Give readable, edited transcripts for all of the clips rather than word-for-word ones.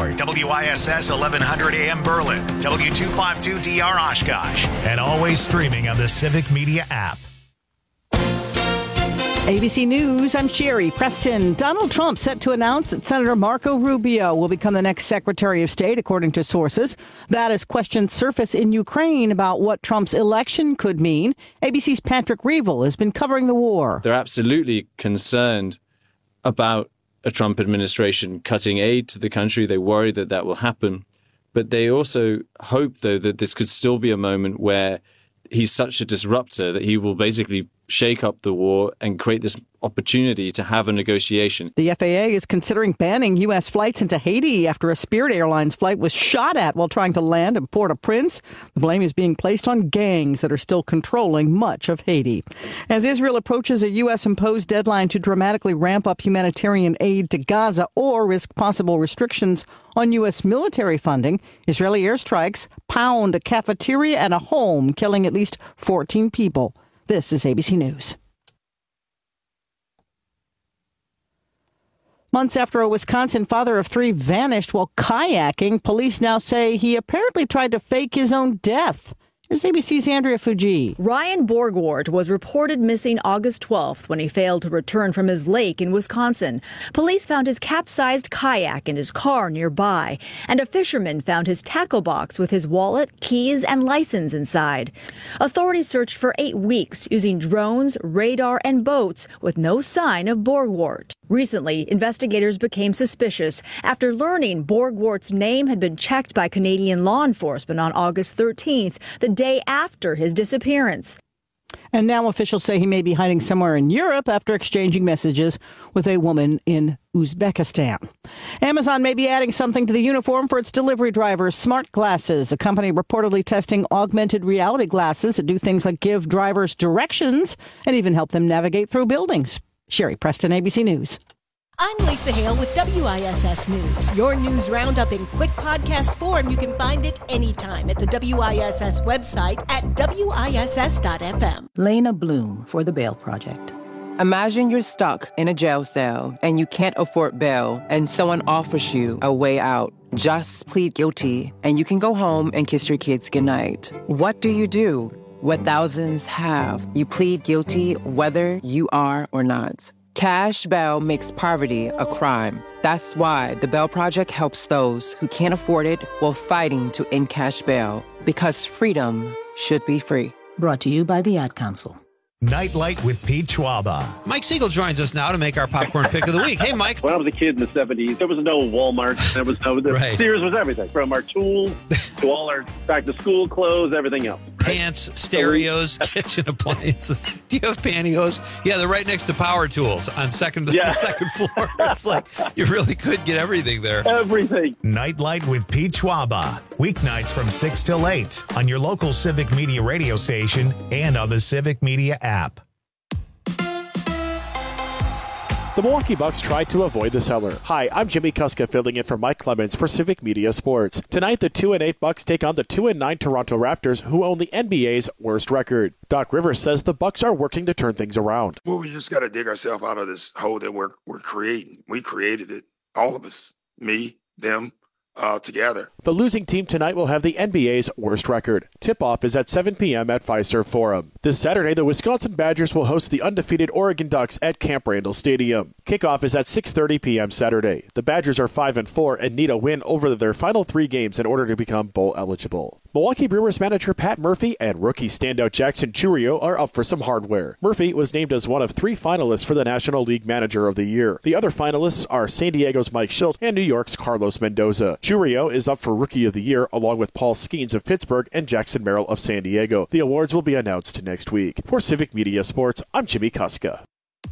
Concord, WISS 1100 AM Berlin, W252DR Oshkosh, and always streaming on the Civic Media app. ABC News, I'm Sherry Preston. Donald Trump set to announce that Senator Marco Rubio will become the next Secretary of State, according to sources. That as questions surface in Ukraine about what Trump's election could mean. ABC's Patrick Reevell has been covering the war. They're absolutely concerned about a Trump administration cutting aid to the country. They worry that that will happen. But they also hope, though, that this could still be a moment where he's such a disruptor that he will basically shake up the war and create this opportunity to have a negotiation. The FAA is considering banning U.S. flights into Haiti after a Spirit Airlines flight was shot at while trying to land in Port-au-Prince. The blame is being placed on gangs that are still controlling much of Haiti. As Israel approaches a U.S.-imposed deadline to dramatically ramp up humanitarian aid to Gaza or risk possible restrictions on U.S. military funding, Israeli airstrikes pound a cafeteria and a home, killing at least 14 people. This is ABC News. Months after a Wisconsin father of three vanished while kayaking, police now say he apparently tried to fake his own death. Here's ABC's Andrea Fuji. Ryan Borgward was reported missing August 12th when he failed to return from his lake in Wisconsin. Police found his capsized kayak in his car nearby, and a fisherman found his tackle box with his wallet, keys, and license inside. Authorities searched for 8 weeks using drones, radar, and boats with no sign of Borgward. Recently, investigators became suspicious after learning Borgward's name had been checked by Canadian law enforcement on August 13th, the day after his disappearance. And now officials say he may be hiding somewhere in Europe after exchanging messages with a woman in Uzbekistan. Amazon may be adding something to the uniform for its delivery drivers, smart glasses. A company reportedly testing augmented reality glasses that do things like give drivers directions and even help them navigate through buildings. Sherry Preston, ABC News. I'm Lisa Hale with WISS News. Your news roundup in quick podcast form. You can find it anytime at the WISS website at WISS.FM. Lena Bloom for the Bail Project. Imagine you're stuck in a jail cell and you can't afford bail and someone offers you a way out. Just plead guilty and you can go home and kiss your kids goodnight. What do? What thousands have. You plead guilty whether you are or not. Cash bail makes poverty a crime. That's why the Bail Project helps those who can't afford it while fighting to end cash bail. Because freedom should be free. Brought to you by the Ad Council. Nightlight with Pete Schwaba. Mike Siegel joins us now to make our popcorn pick of the week. Hey, Mike. When I was a kid in the 70s, there was no Walmart. There was no... Right. Sears was everything, from our tools to all our back-to-school clothes, everything else. Pants, stereos, kitchen appliances. Do you have pantyhose? Yeah, they're right next to power tools on the second floor. It's like you really could get everything there. Everything. Nightlight with Pete Schwaba. Weeknights from 6 till 8 on your local Civic Media radio station and on the Civic Media app. The Milwaukee Bucks tried to avoid the cellar. Hi, I'm Jimmy Kuska filling in for Mike Clemens for Civic Media Sports. Tonight, the 2-8 Bucks take on the 2-9 Toronto Raptors, who own the NBA's worst record. Doc Rivers says the Bucks are working to turn things around. Well, we just got to dig ourselves out of this hole that we're creating. We created it, all of us, me, them, together. The losing team tonight will have the NBA's worst record. Tip-off is at 7 p.m. at Fiserv Forum. This Saturday, the Wisconsin Badgers will host the undefeated Oregon Ducks at Camp Randall Stadium. Kickoff is at 6:30 p.m. Saturday. The Badgers are 5-4 and need a win over their final 3 games in order to become bowl eligible. Milwaukee Brewers manager Pat Murphy and rookie standout Jackson Chourio are up for some hardware. Murphy was named as one of 3 finalists for the National League Manager of the Year. The other finalists are San Diego's Mike Shildt and New York's Carlos Mendoza. Chourio is up for Rookie of the Year along with Paul Skeens of Pittsburgh and Jackson Merrill of San Diego. The awards will be announced next week. For Civic Media Sports, I'm Jimmy Kuska.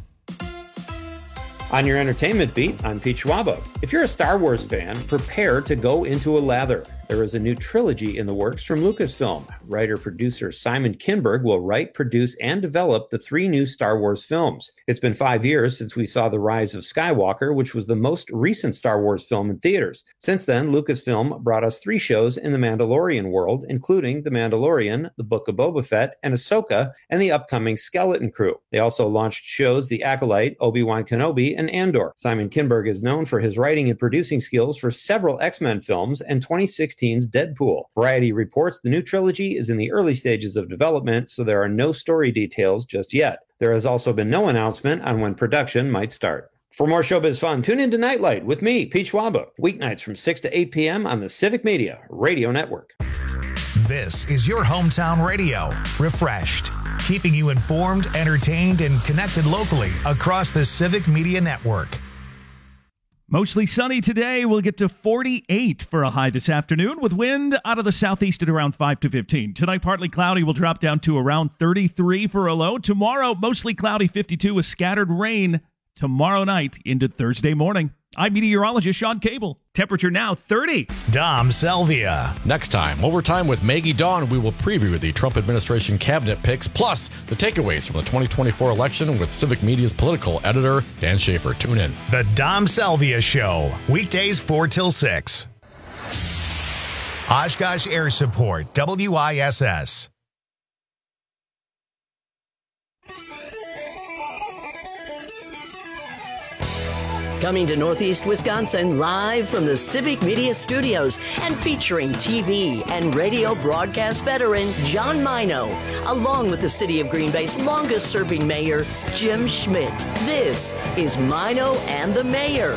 On your entertainment beat, I'm Pete Schwaba. If you're a Star Wars fan, prepare to go into a lather. There is a new trilogy in the works from Lucasfilm. Writer-producer Simon Kinberg will write, produce, and develop the 3 new Star Wars films. It's been 5 years since we saw The Rise of Skywalker, which was the most recent Star Wars film in theaters. Since then, Lucasfilm brought us 3 shows in the Mandalorian world, including The Mandalorian, The Book of Boba Fett, and Ahsoka, and the upcoming Skeleton Crew. They also launched shows The Acolyte, Obi-Wan Kenobi, and Andor. Simon Kinberg is known for his writing and producing skills for several X-Men films and 2016's Deadpool. Variety reports the new trilogy is in the early stages of development, so there are no story details just yet. There has also been no announcement on when production might start. For more showbiz fun, tune into Nightlight with me, Pete Schwaba, weeknights from 6 to 8 p.m. on the Civic Media Radio Network. This is your hometown radio, refreshed, keeping you informed, entertained, and connected locally across the Civic Media Network. Mostly sunny today. We'll get to 48 for a high this afternoon with wind out of the southeast at around 5 to 15. Tonight, partly cloudy. Will drop down to around 33 for a low. Tomorrow, mostly cloudy, 52 with scattered rain tomorrow night into Thursday morning. I'm meteorologist Sean Cable. Temperature now 30. Dom Selvia. Next time, Overtime with Maggie Dawn, we will preview the Trump administration cabinet picks, plus the takeaways from the 2024 election with Civic Media's political editor, Dan Schaefer. Tune in. The Dom Selvia Show, weekdays 4 till 6. Oshkosh Air Support, WISS. Coming to Northeast Wisconsin live from the Civic Media Studios and featuring TV and radio broadcast veteran John Mino, along with the City of Green Bay's longest-serving mayor, Jim Schmidt. This is Mino and the Mayor.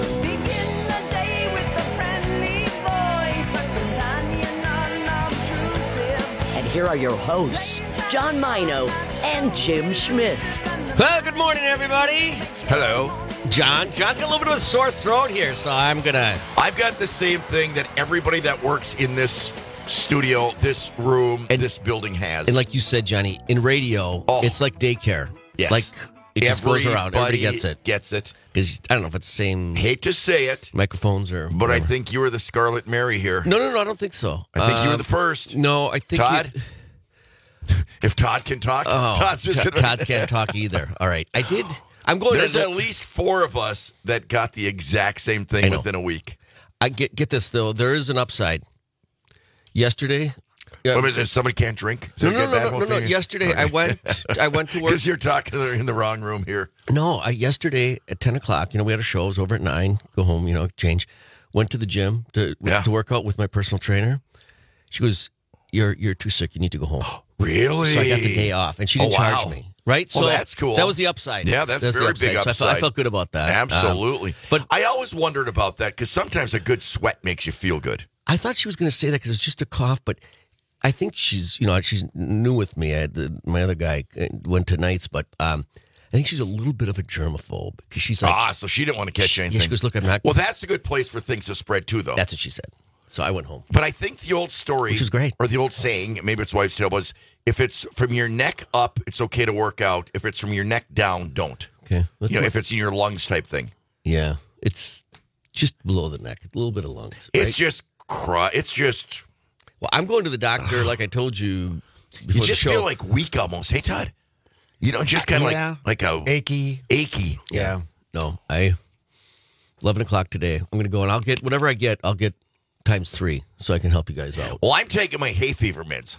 And here are your hosts, John Mino and Jim Schmidt. Well, good morning, everybody. Hello. John's got a little bit of a sore throat here, so I've got the same thing that everybody that works in this studio, this room, and this building has. And like you said, Johnny, in radio, it's like daycare. Yes. Like, it just goes around. Everybody gets it. Because I don't know if it's the same. Hate to say it. Microphones or. But I think you were the Scarlet Mary here. No, I don't think so. I think you were the first. No, I think. Todd? If Todd can talk, Todd's just going to. Todd can't talk either. All right. I did. There's at least 4 of us that got the exact same thing within a week. I get this, though. There is an upside. Yesterday. Somebody can't drink? No. Yesterday, I went to work. Because you're talking in the wrong room here. No, yesterday at 10 o'clock, we had a show. It was over at 9. Go home, change. Went to the gym to work out with my personal trainer. She goes, you're too sick. You need to go home. Really? So I got the day off, and she didn't charge me. Right? So that's cool. That was the upside. Yeah, that's very big upside. So I felt good about that. Absolutely. But I always wondered about that because sometimes a good sweat makes you feel good. I thought she was going to say that because it's just a cough, but I think she's new with me. My other guy went to nights, but I think she's a little bit of a germaphobe because she's like, so she didn't want to catch anything. Yeah, she goes, look, I'm not. Well, that's a good place for things to spread too, though. That's what she said. So I went home. But I think the old story, which is great, or the old saying, maybe it's wives' tale, was if it's from your neck up, it's okay to work out. If it's from your neck down, don't. Okay. If it's in your lungs type thing. Yeah. It's just below the neck, a little bit of lungs. Right? It's just. Well, I'm going to the doctor, like I told you. You just feel like weak almost. Hey, Todd. Just kind of like a achy. Yeah. No, 11 o'clock today. I'm going to go and I'll get whatever I get. I'll get times 3 so I can help you guys out. Well, I'm taking my hay fever meds.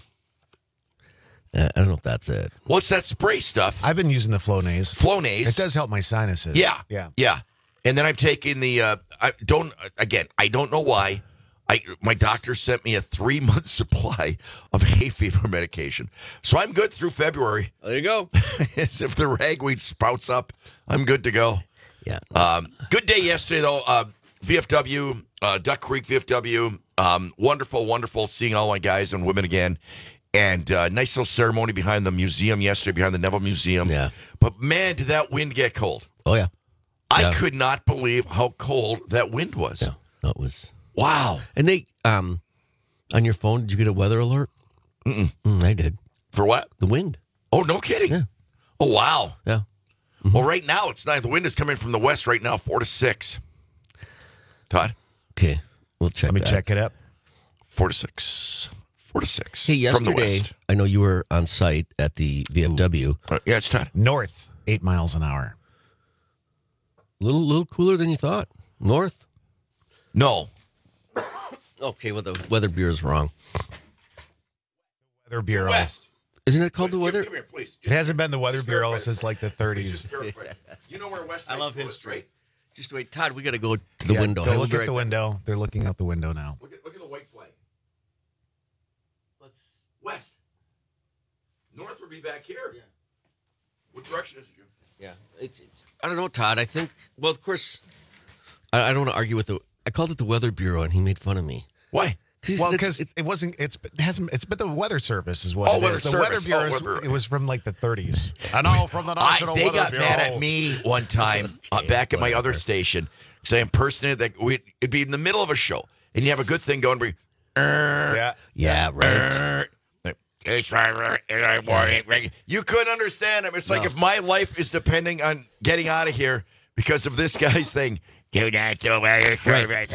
I don't know if that's it. What's that spray stuff? I've been using the Flonase. Flonase. It does help my sinuses. Yeah. And then I'm taking the. I don't know why. My doctor sent me a 3-month supply of hay fever medication, so I'm good through February. There you go. If the ragweed sprouts up, I'm good to go. Yeah. Good day yesterday though. VFW, Duck Creek VFW. Wonderful seeing all my guys and women again. And nice little ceremony behind the museum yesterday, behind the Neville Museum. Yeah. But man, did that wind get cold. Oh, yeah. I could not believe how cold that wind was. Yeah, that was. Wow. And they, on your phone, did you get a weather alert? I did. For what? The wind. Oh, no kidding. Yeah. Oh, wow. Yeah. Mm-hmm. Well, right now, it's not. The wind is coming from the west right now, 4 to 6. Todd? Okay. We'll check. Let me check it up. 4 to 6. 4 to 6. Hey, yesterday, from the west. I know you were on site at the VFW. Yeah, it's Todd. North, 8 miles an hour. Little cooler than you thought. North? No. Okay, well, the Weather Bureau is wrong. Weather Bureau. West. Isn't it called the Weather? Come here, please. It hasn't been the Weather Bureau since like the 30s. You know where West? I love history. Right? Just wait, Todd. We got to go to the window. Go look at the window. They're looking out the window now. Look at the white flag. West. North would be back here. Yeah. What direction is it, Jim? Yeah, it's I don't know, Todd. I think. Well, of course, I don't want to argue with the. I called it the Weather Bureau, and he made fun of me. Why? Because it wasn't. It's but the Weather Service is what. Oh, it Weather is. The Service. Weather Bureau. It was from like the 30s. I know from the National They Weather got Bureau. mad at me one time back at my other station because I impersonated that. It'd be in the middle of a show, and you have a good thing going. Yeah, right. You couldn't understand him. It's like if my life is depending on getting out of here because of this guy's thing. Do not do Weather Service.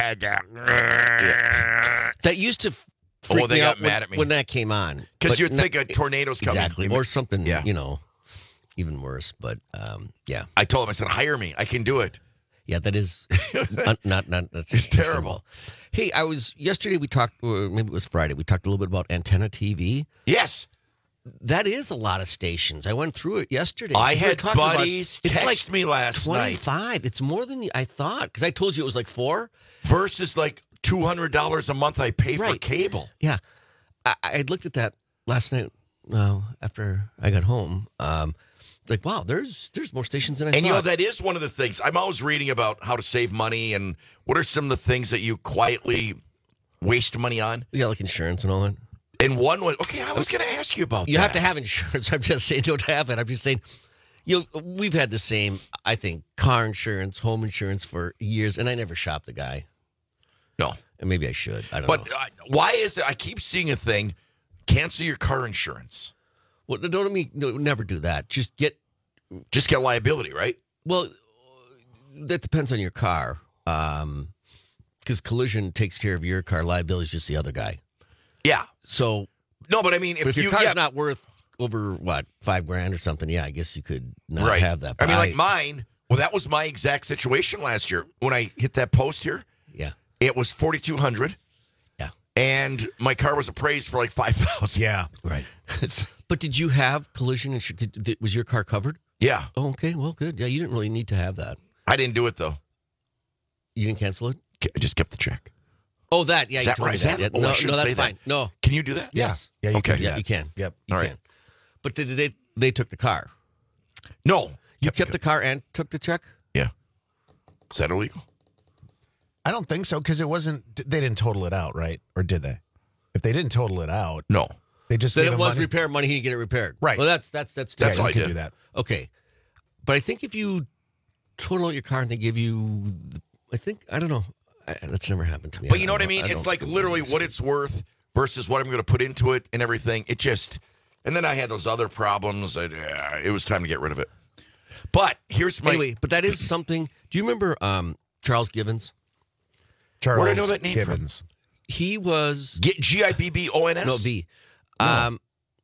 That used to freak they me got out mad at me when that came on. Because But you'd think a tornado's coming. Exactly. Or something, even worse. But, yeah. I told him, I said, hire me. I can do it. Yeah, that is not it's terrible. Hey, yesterday we talked, or maybe it was Friday, we talked a little bit about antenna TV. Yes. That is a lot of stations. I went through it yesterday. I had buddies text me last 25. night. It's more than I thought, because I told you it was like 4. Versus like $200 a month I pay for cable. Yeah. I looked at that last night after I got home. Like, wow, there's more stations than I thought. And, that is one of the things. I'm always reading about how to save money and what are some of the things that you quietly waste money on. Yeah, like insurance and all that. And one was, I was going to ask you about that. You have to have insurance. I'm just saying don't have it. I'm just saying, we've had the same, I think, car insurance, home insurance for years, and I never shopped the guy. No. And maybe I should. I don't know. But why is it, I keep seeing a thing, cancel your car insurance. Well, never do that. Just get liability, right? Well, that depends on your car. Because collision takes care of your car. Liability is just the other guy. Yeah. So no, but I mean, if your car's not worth over $5,000 or something, yeah, I guess you could not have that. But I mean, like mine. Well, that was my exact situation last year when I hit that post here. Yeah, it was $4,200. Yeah, and my car was appraised for like $5,000. Yeah, right. But did you have collision insurance? Was your car covered? Yeah. Oh, okay. Well, good. Yeah, you didn't really need to have that. I didn't do it though. You didn't cancel it? I just kept the check. Oh, that. Yeah, is that right? Is that? Yeah. Oh, no, say that's fine. that. No. Can you do that? Yes. Yeah, you okay. can. Yeah, you can. Yep. You All can. right. But they took the car? No. You kept the car and took the check? Yeah. Is that illegal? I don't think so, because it wasn't. They didn't total it out, right? Or did they? If they didn't total it out, no. They just then gave it was money. repair money. He didn't get it repaired. Right. Well, that's all I can did. do that. Okay. But I think if you total out your car and they give you, I don't know. That's never happened to me. But you know what I mean? It's like literally what it's worth versus what I'm going to put into it and everything. It just, and then I had those other problems. It was time to get rid of it. But here's my. Anyway, but that is something. Do you remember Charles Gibbons? Charles Where do I know that name Gibbons. from? He was Gibbons? No, B. No.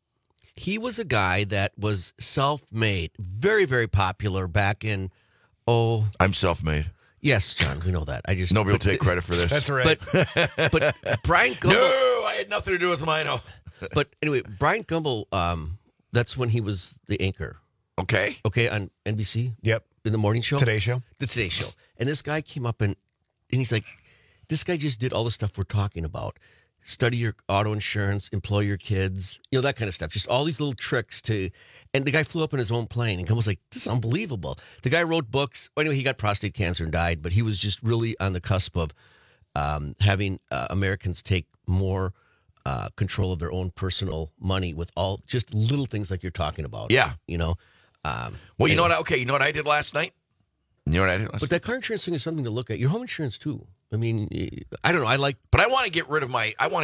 He was a guy that was self-made, very, very popular back in. I'm self-made. Yes, John, we know that. Nobody will take credit for this. That's right. But Brian Gumbel. No, I had nothing to do with mine. But anyway, Brian Gumbel. That's when he was the anchor. Okay, on NBC. Yep. In the morning show. Today Show. The Today Show. And this guy came up and he's like, this guy just did all the stuff we're talking about. Study your auto insurance, employ your kids, that kind of stuff. Just all these little tricks and the guy flew up in his own plane and was like, this is unbelievable. The guy wrote books. Well, anyway, he got prostate cancer and died, but he was just really on the cusp of having Americans take more control of their own personal money with all just little things like you're talking about. Yeah. Well, you know what? You know what I did last night? But that car insurance thing is something to look at. Your home insurance too. I mean, I don't know. But I want to get rid of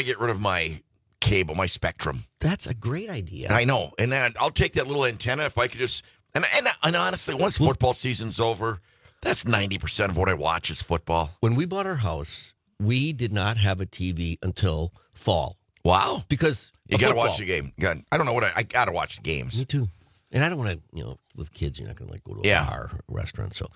my cable, my Spectrum. That's a great idea. I know, and then I'll take that little antenna if I could just. And honestly, once football season's over, that's 90% of what I watch is football. When we bought our house, we did not have a TV until fall. Wow! Because you got to watch the game. I don't know what I got to watch the games. Me too. And I don't want to, with kids, you're not going to go to a bar or a restaurant. So,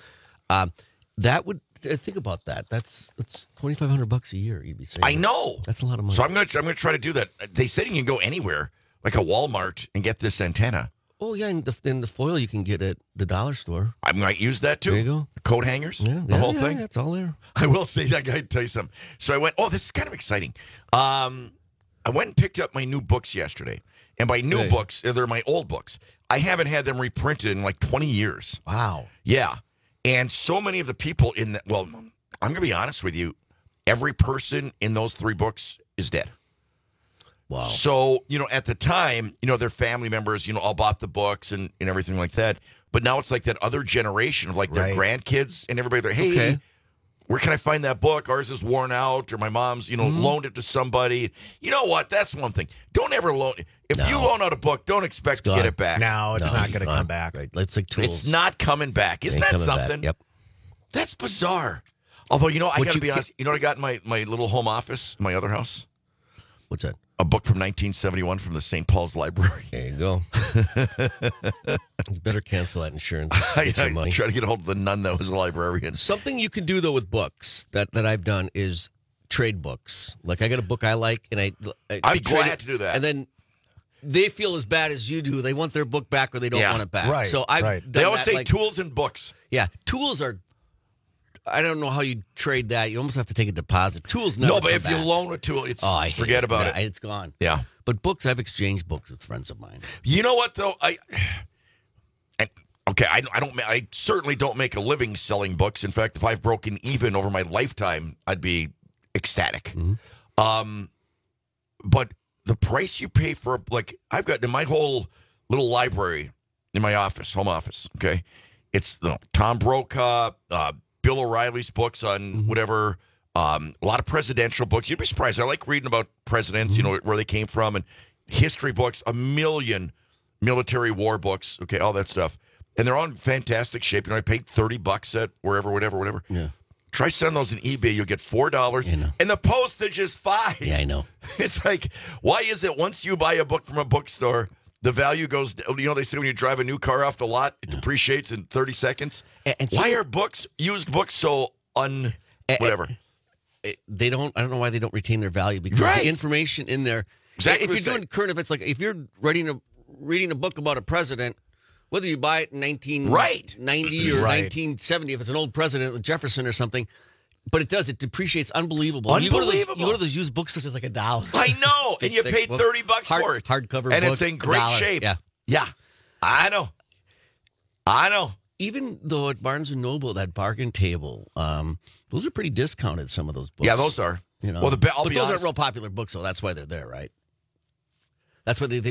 that would. Think about that. That's $2,500 a year. You'd be saying. I know. That's a lot of money. So I'm gonna try to do that. They said you can go anywhere, like a Walmart, and get this antenna. Oh, yeah, and the foil you can get at the dollar store. I might use that too. There you go. Coat hangers, the whole thing. Yeah, it's all there. I will say, I got to tell you something. So I went, this is kind of exciting. I went and picked up my new books yesterday. And by new books, they're my old books. I haven't had them reprinted in like 20 years. Wow. Yeah. And so many of the people in that, well, I'm going to be honest with you. Every person in those 3 books is dead. Wow. So, at the time, their family members, all bought the books and everything like that. But now it's like that other generation of like their grandkids and everybody. They're, hey, where can I find that book? Ours is worn out, or my mom's, loaned it to somebody. You know what? That's one thing. Don't ever loan. If you loan out a book, don't expect to get it back. No, it's not going to come back. Right. It's like tools. It's not coming back. Isn't that something? Back. Yep. That's bizarre. Although, I got to be honest. You know what I got in my little home office, my other house? What's that? A book from 1971 from the St. Paul's Library. There you go. You better cancel that insurance. I Get your money. try to get a hold of the nun that was a librarian. Something you can do, though, with books that I've done is trade books. Like, I got a book I like, and I'm glad to do that. And then they feel as bad as you do. They want their book back, or they don't want it back. Right. So I've done They always that, say tools and books. Yeah, tools are. I don't know how you trade that. You almost have to take a deposit. Tools never No, but come if back. you loan a tool, it's I forget about it. It's gone. Yeah. But books, I've exchanged books with friends of mine. You know what though? I certainly don't make a living selling books. In fact, if I've broken even over my lifetime, I'd be ecstatic. Mm-hmm. But the price you pay for, I've got in my whole little library in my office, home office. Okay, it's Tom Brokaw, Bill O'Reilly's books on whatever. A lot of presidential books. You'd be surprised. I like reading about presidents, where they came from, and history books, a million military war books, okay, all that stuff. And they're all in fantastic shape. I paid $30 at wherever, whatever. Yeah. Try selling those on eBay. You'll get $4, and the postage is $5. Yeah, I know. It's like, why is it once you buy a book from a bookstore, the value goes, they say when you drive a new car off the lot, it depreciates in 30 seconds. And why are used books so whatever? They don't. I don't know why they don't retain their value, because the information in there. Exactly. If you're doing current events, like if you're reading a book about a president, whether you buy it in 1990 or 1970, if it's an old president like Jefferson or something, but it depreciates unbelievable. You go to those used bookstores, it's like $1. I know, and you paid $30 for it, hardcover, and books, it's in great shape. Yeah. I know. Even though at Barnes & Noble, that bargain table, those are pretty discounted, some of those books. Yeah, those are. Well, but those aren't real popular books, so that's why they're there, right? That's why they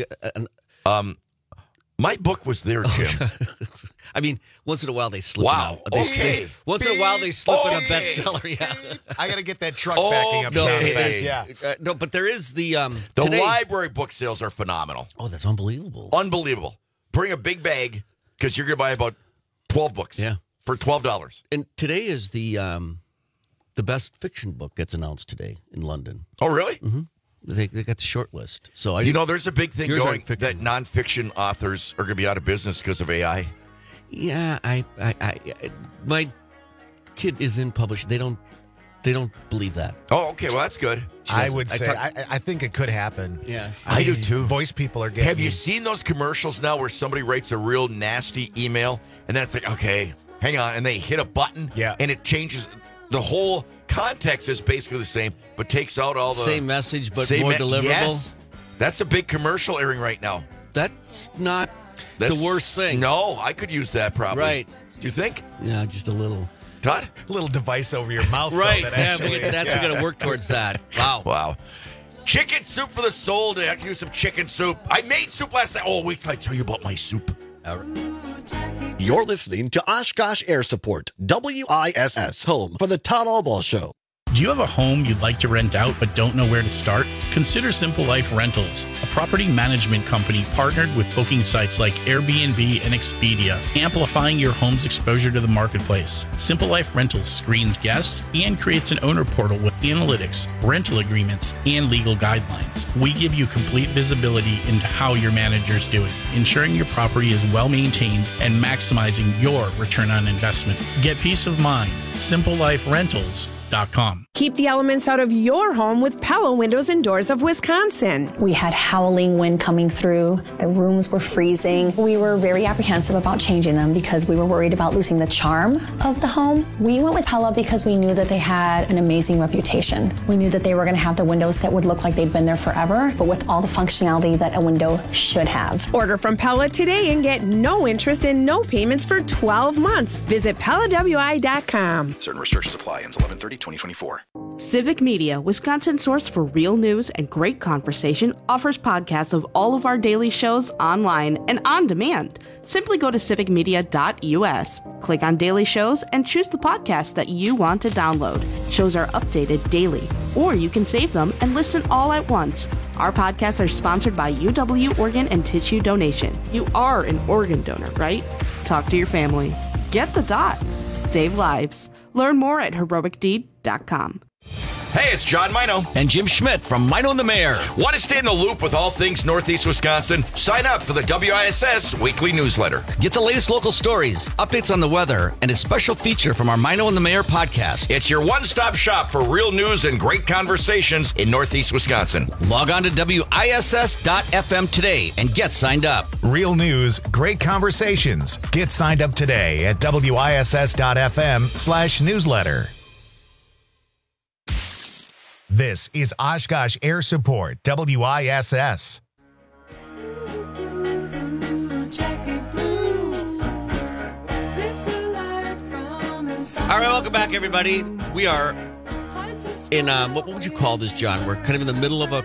my book was there, Jim. I mean, once in a while they slip out. Once in a while they slip in a bestseller, yeah. I got to get that truck backing up. No, but there is the library book sales are phenomenal. Oh, that's unbelievable. Unbelievable. Bring a big bag, because you're going to buy about 12 books for $12. And today is the best fiction book gets announced today in London. Oh, really? Mm-hmm. They got the short list. So there's a big thing going that nonfiction authors are going to be out of business because of AI. Yeah, my kid is in publishing. They don't believe that. Oh, okay. Well, that's good. I would say I think it could happen. Yeah, I do too. Voice people are getting. Have you seen those commercials now where somebody writes a real nasty email and then it's like, okay, hang on, and they hit a button, and it changes the whole context is basically the same, but takes out all the same message, but more deliverable. Yes. That's a big commercial airing right now. That's not the worst thing. No, I could use that probably. Right? Do you think? Yeah, just a little. Todd? A little device over your mouth. Right. Though, that's going to work towards that. Wow. Chicken soup for the soul. I can use some chicken soup. I made soup last night. Oh, wait till I tell you about my soup. You're listening to Oshkosh Air Support, WISS, home for the Todd Albaugh Show. Do you have a home you'd like to rent out but don't know where to start? Consider Simple Life Rentals, a property management company partnered with booking sites like Airbnb and Expedia, amplifying your home's exposure to the marketplace. Simple Life Rentals screens guests and creates an owner portal with analytics, rental agreements, and legal guidelines. We give you complete visibility into how your manager's doing, ensuring your property is well maintained and maximizing your return on investment. Get peace of mind. Simple Life Rentals. Pella.com. Keep the elements out of your home with Pella Windows and Doors of Wisconsin. We had howling wind coming through. The rooms were freezing. We were very apprehensive about changing them because we were worried about losing the charm of the home. We went with Pella because we knew that they had an amazing reputation. We knew that they were going to have the windows that would look like they'd been there forever, but with all the functionality that a window should have. Order from Pella today and get no interest and no payments for 12 months. Visit PellaWI.com. Certain restrictions apply. Ends 11/30/2024. Civic Media, Wisconsin's source for real news and great conversation, offers podcasts of all of our daily shows online and on demand. Simply go to civicmedia.us, click on daily shows, and choose the podcast that you want to download. Shows are updated daily, or you can save them and listen all at once. Our podcasts are sponsored by UW Organ and Tissue Donation. You are an organ donor, right? Talk to your family. Get the dot. Save lives. Learn more at heroicdeed.com. Hey, it's John Mino. And Jim Schmidt from Mino and the Mayor. Want to stay in the loop with all things Northeast Wisconsin? Sign up for the WISS weekly newsletter. Get the latest local stories, updates on the weather, and a special feature from our Mino and the Mayor podcast. It's your one-stop shop for real news and great conversations in Northeast Wisconsin. Log on to WISS.FM today and get signed up. Real news, great conversations. Get signed up today at WISS.FM/newsletter. This is Oshkosh Air Support, WISS. All right, welcome back, everybody. We are in, what would you call this, John? We're kind of in the middle of a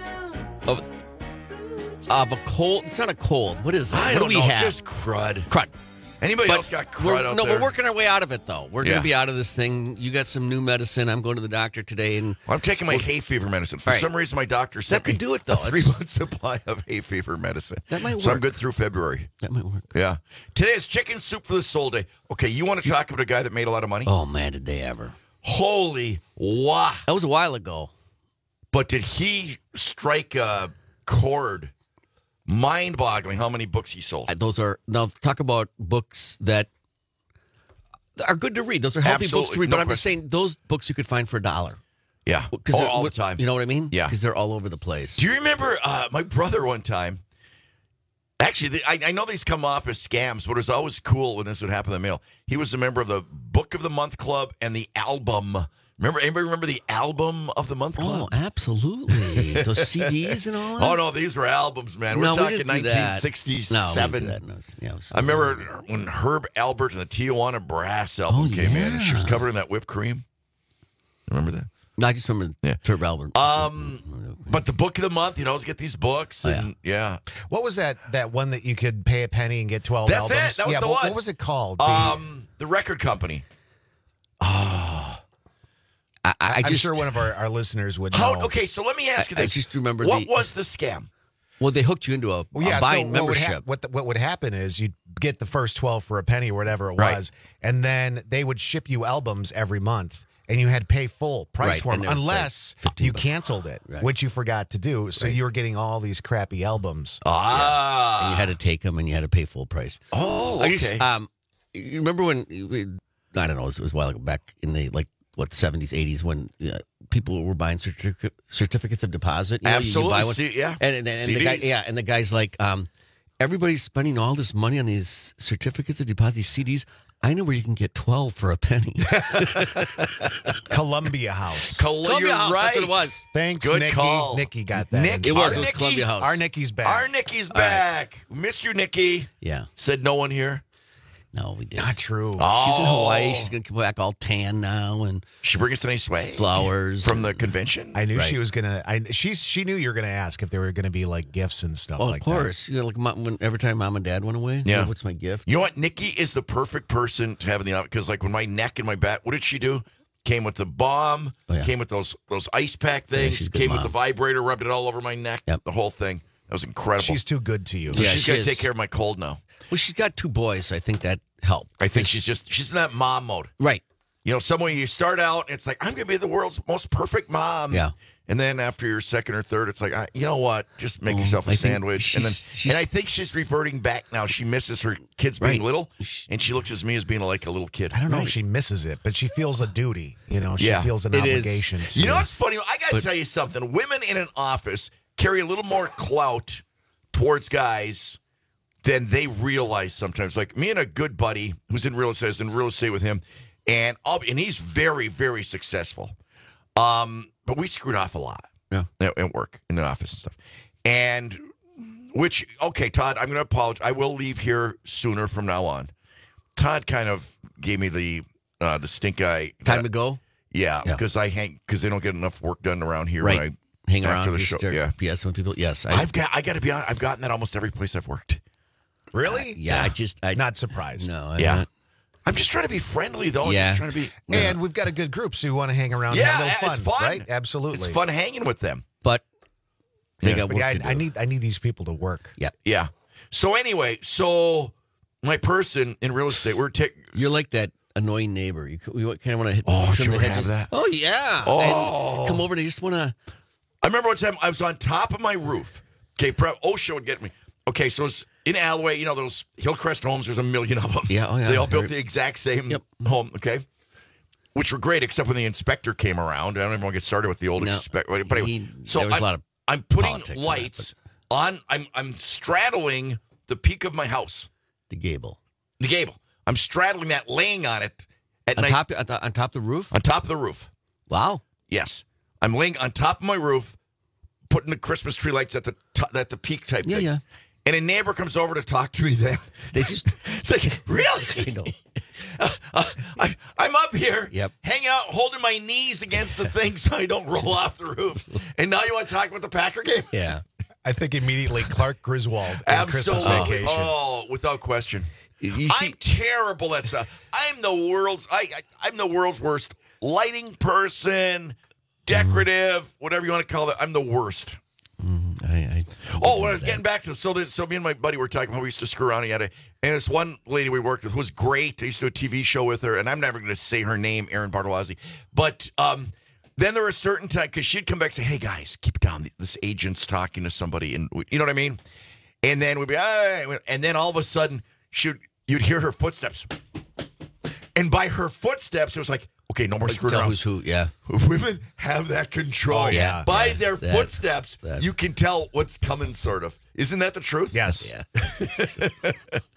cold. It's not a cold. What is it? I what don't do we know, have? just crud. Crud. Anybody else got crud out there? No, we're working our way out of it, though. We're going Yeah. to be out of this thing. You got some new medicine. I'm going to the doctor today. And I'm taking my hay fever medicine. For some reason, my doctor sent could me do it, though. a 3-month supply of hay fever medicine. That might So I'm work. good through February. That might work. Yeah. Today is Chicken Soup for the Soul Day. Okay, you want to talk about a guy that made a lot of money? Oh, man, did they ever. Holy wow. That was a while ago. But did he strike a chord? Mind-boggling how many books he sold. Now, talk about books that are good to read. Those are healthy books to read. No But I'm just saying, those books you could find for $1. Yeah. All the time. You know what I mean? Yeah. Because they're all over the place. Do you remember my brother one time? Actually, I know these come off as scams, but it was always cool when this would happen in the mail. He was a member of the Book of the Month Club and the album. Anybody remember the album of the month club? Oh, absolutely. Those CDs and all that? Oh, no, these were albums, man. We're talking 1967. I remember when Herb Albert and the Tijuana Brass album came in. And she was covered in that whipped cream. Remember that? No, I just remember Herb Albert. But the book of the month, you'd always get these books. And, What was that one that you could pay a penny and get 12 That's albums? it. That was the one. What was it called? The record company. I'm sure one of our listeners would know. Okay, so let me ask you this. I just remember what was the scam? Well, they hooked you into a buying membership. What would happen is you'd get the first 12 for a penny or whatever it was, and then they would ship you albums every month, and you had to pay full price for them unless you canceled it, which you forgot to do. So you were getting all these crappy albums. And you had to take them, and you had to pay full price. Oh, okay. You remember when, I don't know, it was a while ago, back in the, 70s, 80s, when people were buying certificates of deposit. Absolutely. You buy one. And the guy's like, everybody's spending all this money on these certificates of deposit, these CDs. I know where you can get 12 for a penny. Columbia House. Columbia House, right. that's what it was. Thanks, Good Nikki. call. Nikki got that. Nick, it was Columbia House. Our Nikki's back. Our Nikki's back. Missed you, Nikki. Yeah. Said no one here. No, we didn't. Not true. She's in Hawaii. She's going to come back all tan now, and she bring us a nice swag, flowers from the convention. I knew she was gonna. She knew you were gonna ask if there were gonna be gifts and stuff like that. Of course. Every time Mom and Dad went away. Yeah. What's my gift? You know what? Nikki is the perfect person to have in the office because, when my neck and my back, what did she do? Came with the balm. Came with those ice pack things. Came with the vibrator. Rubbed it all over my neck. Yep. The whole thing. That was incredible. She's too good to you. So she's got to take care of my cold now. Well, she's got 2 boys. So I think that helped. I think she's in that mom mode. Right. Someone you start out, it's like, I'm going to be the world's most perfect mom. Yeah. And then after your second or third, it's like, you know what? Just make yourself a sandwich. And I think she's reverting back now. She misses her kids being little, and she looks at me as being like a little kid. I don't know if she misses it, but she feels a duty. She feels an obligation. You know what's funny? I got to tell you something. Women in an office carry a little more clout towards guys than they realize sometimes. Like me and a good buddy who's in real estate, I was in real estate with him, and he's very, very successful. But we screwed off a lot at work, in the office and stuff. And Todd, I'm going to apologize. I will leave here sooner from now on. Todd kind of gave me the stink eye. Time to go? Yeah, because they don't get enough work done around here. Right. When I hang around after the show. Yeah, some people. Yes, I got to be honest. I've gotten that almost every place I've worked. Really? Yeah. I'm not surprised. No. I'm just trying to be friendly, though. Yeah. I'm just trying to be. And we've got a good group, so you want to hang around and have a little fun. It's fun. Right? Absolutely. It's fun hanging with them. But they got work to do. I need these people to work. Yeah. Yeah. So anyway, my person in real estate, you're like that annoying neighbor. We kind of want to hit. Should we have that? Oh yeah. Oh. And come over. They just want to. I remember one time I was on top of my roof. Okay, OSHA would get me. Okay, so it's in Alloway, those Hillcrest homes, there's a million of them. Yeah, oh yeah. They all built the exact same home, okay? Which were great, except when the inspector came around. I don't even want to get started with the old inspector. But anyway, there was a lot of I'm putting lights on. I'm straddling the peak of my house. The gable. I'm straddling that, laying on it at on night. On top of the roof? On top of the roof. Wow. Yes. I'm laying on top of my roof, putting the Christmas tree lights at the peak type thing. Yeah. And a neighbor comes over to talk to me then. It's like, really? I know. I'm up here, Yep. hanging out, holding my knees against the thing so I don't roll off the roof. And now you want to talk about the Packer game? Yeah. I think immediately Clark Griswold in Absolutely. Christmas Vacation. Oh, without question. I'm terrible at stuff. I'm the world's worst lighting person, decorative, whatever you want to call it. I'm the worst. Getting back to so me and my buddy were talking about how we used to screw around. And this one lady we worked with who was great. I used to do a TV show with her, and I'm never going to say her name, Erin Bartolozzi. But then there were certain times, because she'd come back and say, hey, guys, keep it down. This agent's talking to somebody, and you know what I mean? And then we'd be, and then all of a sudden, you'd hear her footsteps. And by her footsteps, it was like, okay, no more screwing around. Who's who? Yeah. Women have that control. Oh, yeah. By their footsteps, you can tell what's coming, sort of. Isn't that the truth? Yes. Yeah.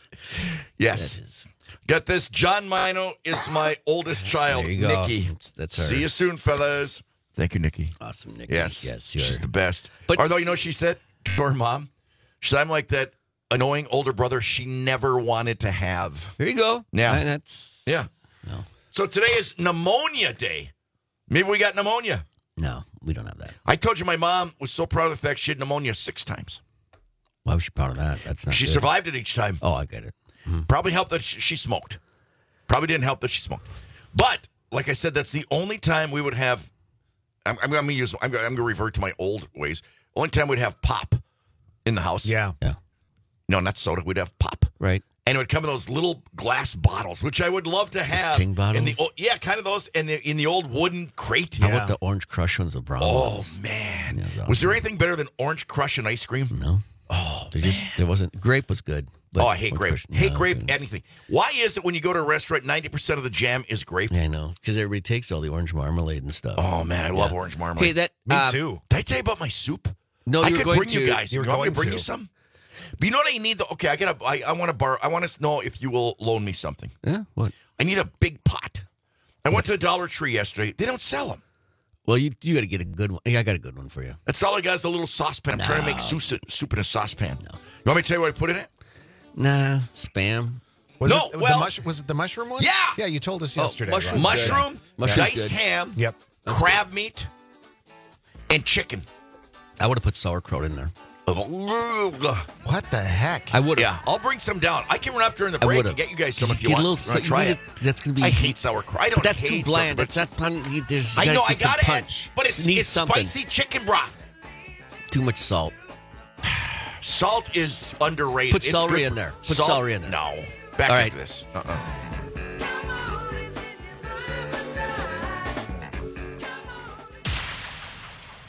Yes. Got this. John Mino is my oldest child, There you go. Nikki. That's her. See you soon, fellas. Thank you, Nikki. Awesome, Nikki. Yes. Sure. She's the best. But- Although, she said to her mom, she said, I'm like that annoying older brother she never wanted to have. Here you go. Yeah. No. So today is pneumonia day. Maybe we got pneumonia. No, we don't have that. I told you my mom was so proud of the fact she had pneumonia 6 times. Why was she proud of that? That's not She good. survived it each time. Oh, I get it. Probably helped that she smoked. Probably didn't help that she smoked. But, like I said, that's the only time we would have, I'm going to revert to my old ways. Only time we'd have pop in the house. Yeah. No, not soda. We'd have pop. Right. And it would come in those little glass bottles, which I would love to have. Ting bottles? Kind of those. And in the old wooden crate. How about the Orange Crush ones, the brown ones? Oh, man. Yeah, was there anything better than Orange Crush and ice cream? No. Oh, there wasn't. Grape was good. Oh, I hate grape. Anything. Why is it when you go to a restaurant, 90% of the jam is grape? Yeah, I know. Because everybody takes all the orange marmalade and stuff. Oh, man, I love orange marmalade. Hey, Me too. Did I tell you about my soup? No, I you were could going bring you to. guys. You were want me to going bring to. you some? But you know what I need? I want to borrow. I want to know if you will loan me something. Yeah, what? I need a big pot. I went to the Dollar Tree yesterday. They don't sell them. Well, you got to get a good one. Yeah, I got a good one for you. That's all I got is a little saucepan. I'm trying to make soup in a saucepan. No. You want me to tell you what I put in it? Nah, Spam. Was it the mushroom one? Yeah. Yeah, you told us yesterday. mushroom. Mushroom, Mushroom's diced good. ham, Yep. crab meat, and chicken. I would have put sauerkraut in there. What the heck? I would. Yeah, I'll bring some down. I can run up during the break and get you guys some if you Get a want. little, Try it. That's going to be. I hate sauerkraut. I don't. But that's hate too bland. sauerkraut. It's not. I know. I got it. punch. But it's needs something. spicy chicken broth. Too much salt. Salt is underrated. Put It's celery good in for- there. Put Salt? celery in there. No. Back All into right. this.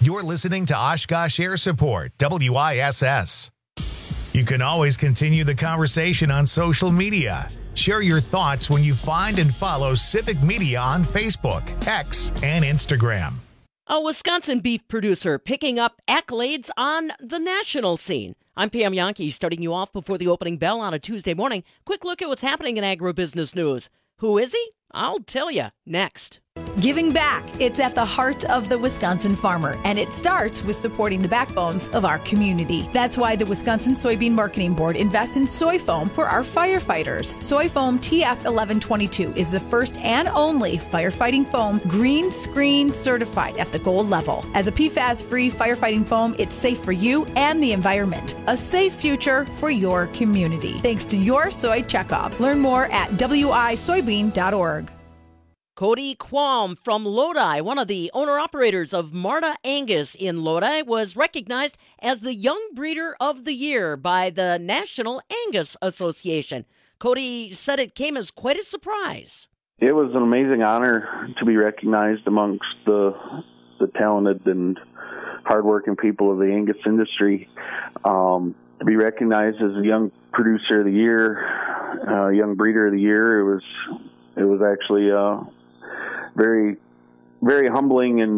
You're listening to Oshkosh Air Support, WISS. You can always continue the conversation on social media. Share your thoughts when you find and follow Civic Media on Facebook, X, and Instagram. A Wisconsin beef producer picking up accolades on the national scene. I'm Pam Yankee, starting you off before the opening bell on a Tuesday morning. Quick look at what's happening in agribusiness news. Who is he? I'll tell you next. Giving back. It's at the heart of the Wisconsin farmer, and it starts with supporting the backbones of our community. That's why the Wisconsin Soybean Marketing Board invests in soy foam for our firefighters. Soy foam TF1122 is the first and only firefighting foam green screen certified at the gold level. As a PFAS-free firefighting foam, it's safe for you and the environment. A safe future for your community. Thanks to your soy checkoff. Learn more at wisoybean.org. Cody Qualm from Lodi, one of the owner-operators of Marta Angus in Lodi, was recognized as the Young Breeder of the Year by the National Angus Association. Cody said it came as quite a surprise. It was an amazing honor to be recognized amongst the talented and hardworking people of the Angus industry. To be recognized as a Young Producer of the Year, Young Breeder of the Year, it was actually very, very humbling and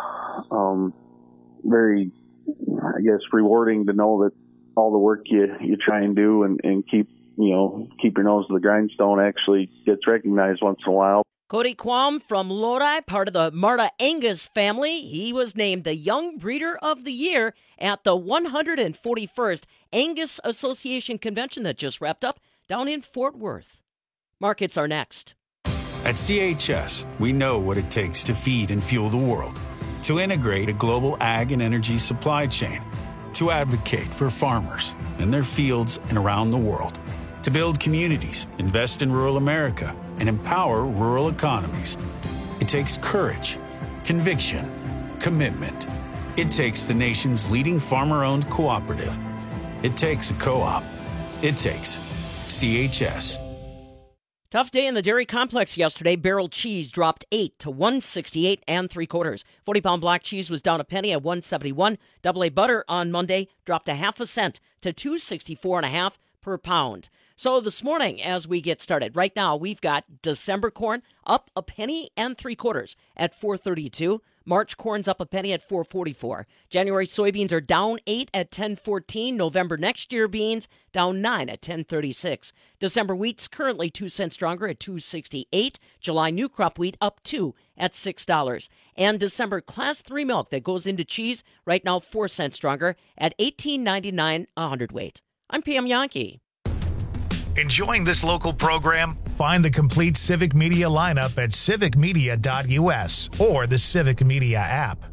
very, I guess, rewarding to know that all the work you try and do and keep your nose to the grindstone actually gets recognized once in a while. Cody Qualm from Lodi, part of the Marta Angus family. He was named the Young Breeder of the Year at the 141st Angus Association Convention that just wrapped up down in Fort Worth. Markets are next. At CHS, we know what it takes to feed and fuel the world, to integrate a global ag and energy supply chain, to advocate for farmers in their fields and around the world, to build communities, invest in rural America, and empower rural economies. It takes courage, conviction, commitment. It takes the nation's leading farmer-owned cooperative. It takes a co-op. It takes CHS. Tough day in the dairy complex yesterday. Barrel cheese dropped 8 to 168 3/4. 40-pound black cheese was down a penny at 171. Double A butter on Monday dropped a half a cent to 264.5 per pound. So this morning, as we get started, right now we've got December corn up a penny and 3/4 at 432. March corn's up a penny at 444. January soybeans are down 8 at 1014. November next year beans down 9 at 1036. December wheat's currently 2 cents stronger at 268. July new crop wheat up 2 at $6. And December class 3 milk that goes into cheese right now 4 cents stronger at $18.99 a hundredweight. I'm Pam Yankee. Enjoying this local program? Find the complete Civic Media lineup at civicmedia.us or the Civic Media app.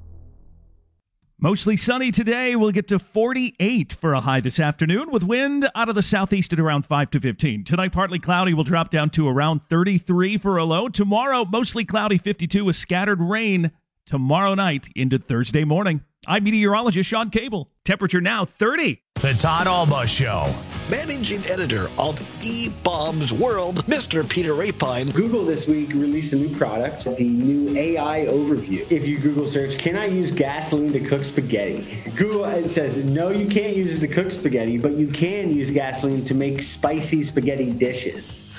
Mostly sunny today. We'll get to 48 for a high this afternoon with wind out of the southeast at around 5 to 15. Tonight, partly cloudy. Will drop down to around 33 for a low. Tomorrow, mostly cloudy, 52 with scattered rain tomorrow night into Thursday morning. I'm meteorologist Sean Cable. Temperature now 30. The Todd Alba Show. Managing editor of eBaum's World, Mr. Peter Rapine. Google this week released a new product, the new AI overview. If you Google search, can I use gasoline to cook spaghetti? Google it says, no, you can't use it to cook spaghetti, but you can use gasoline to make spicy spaghetti dishes.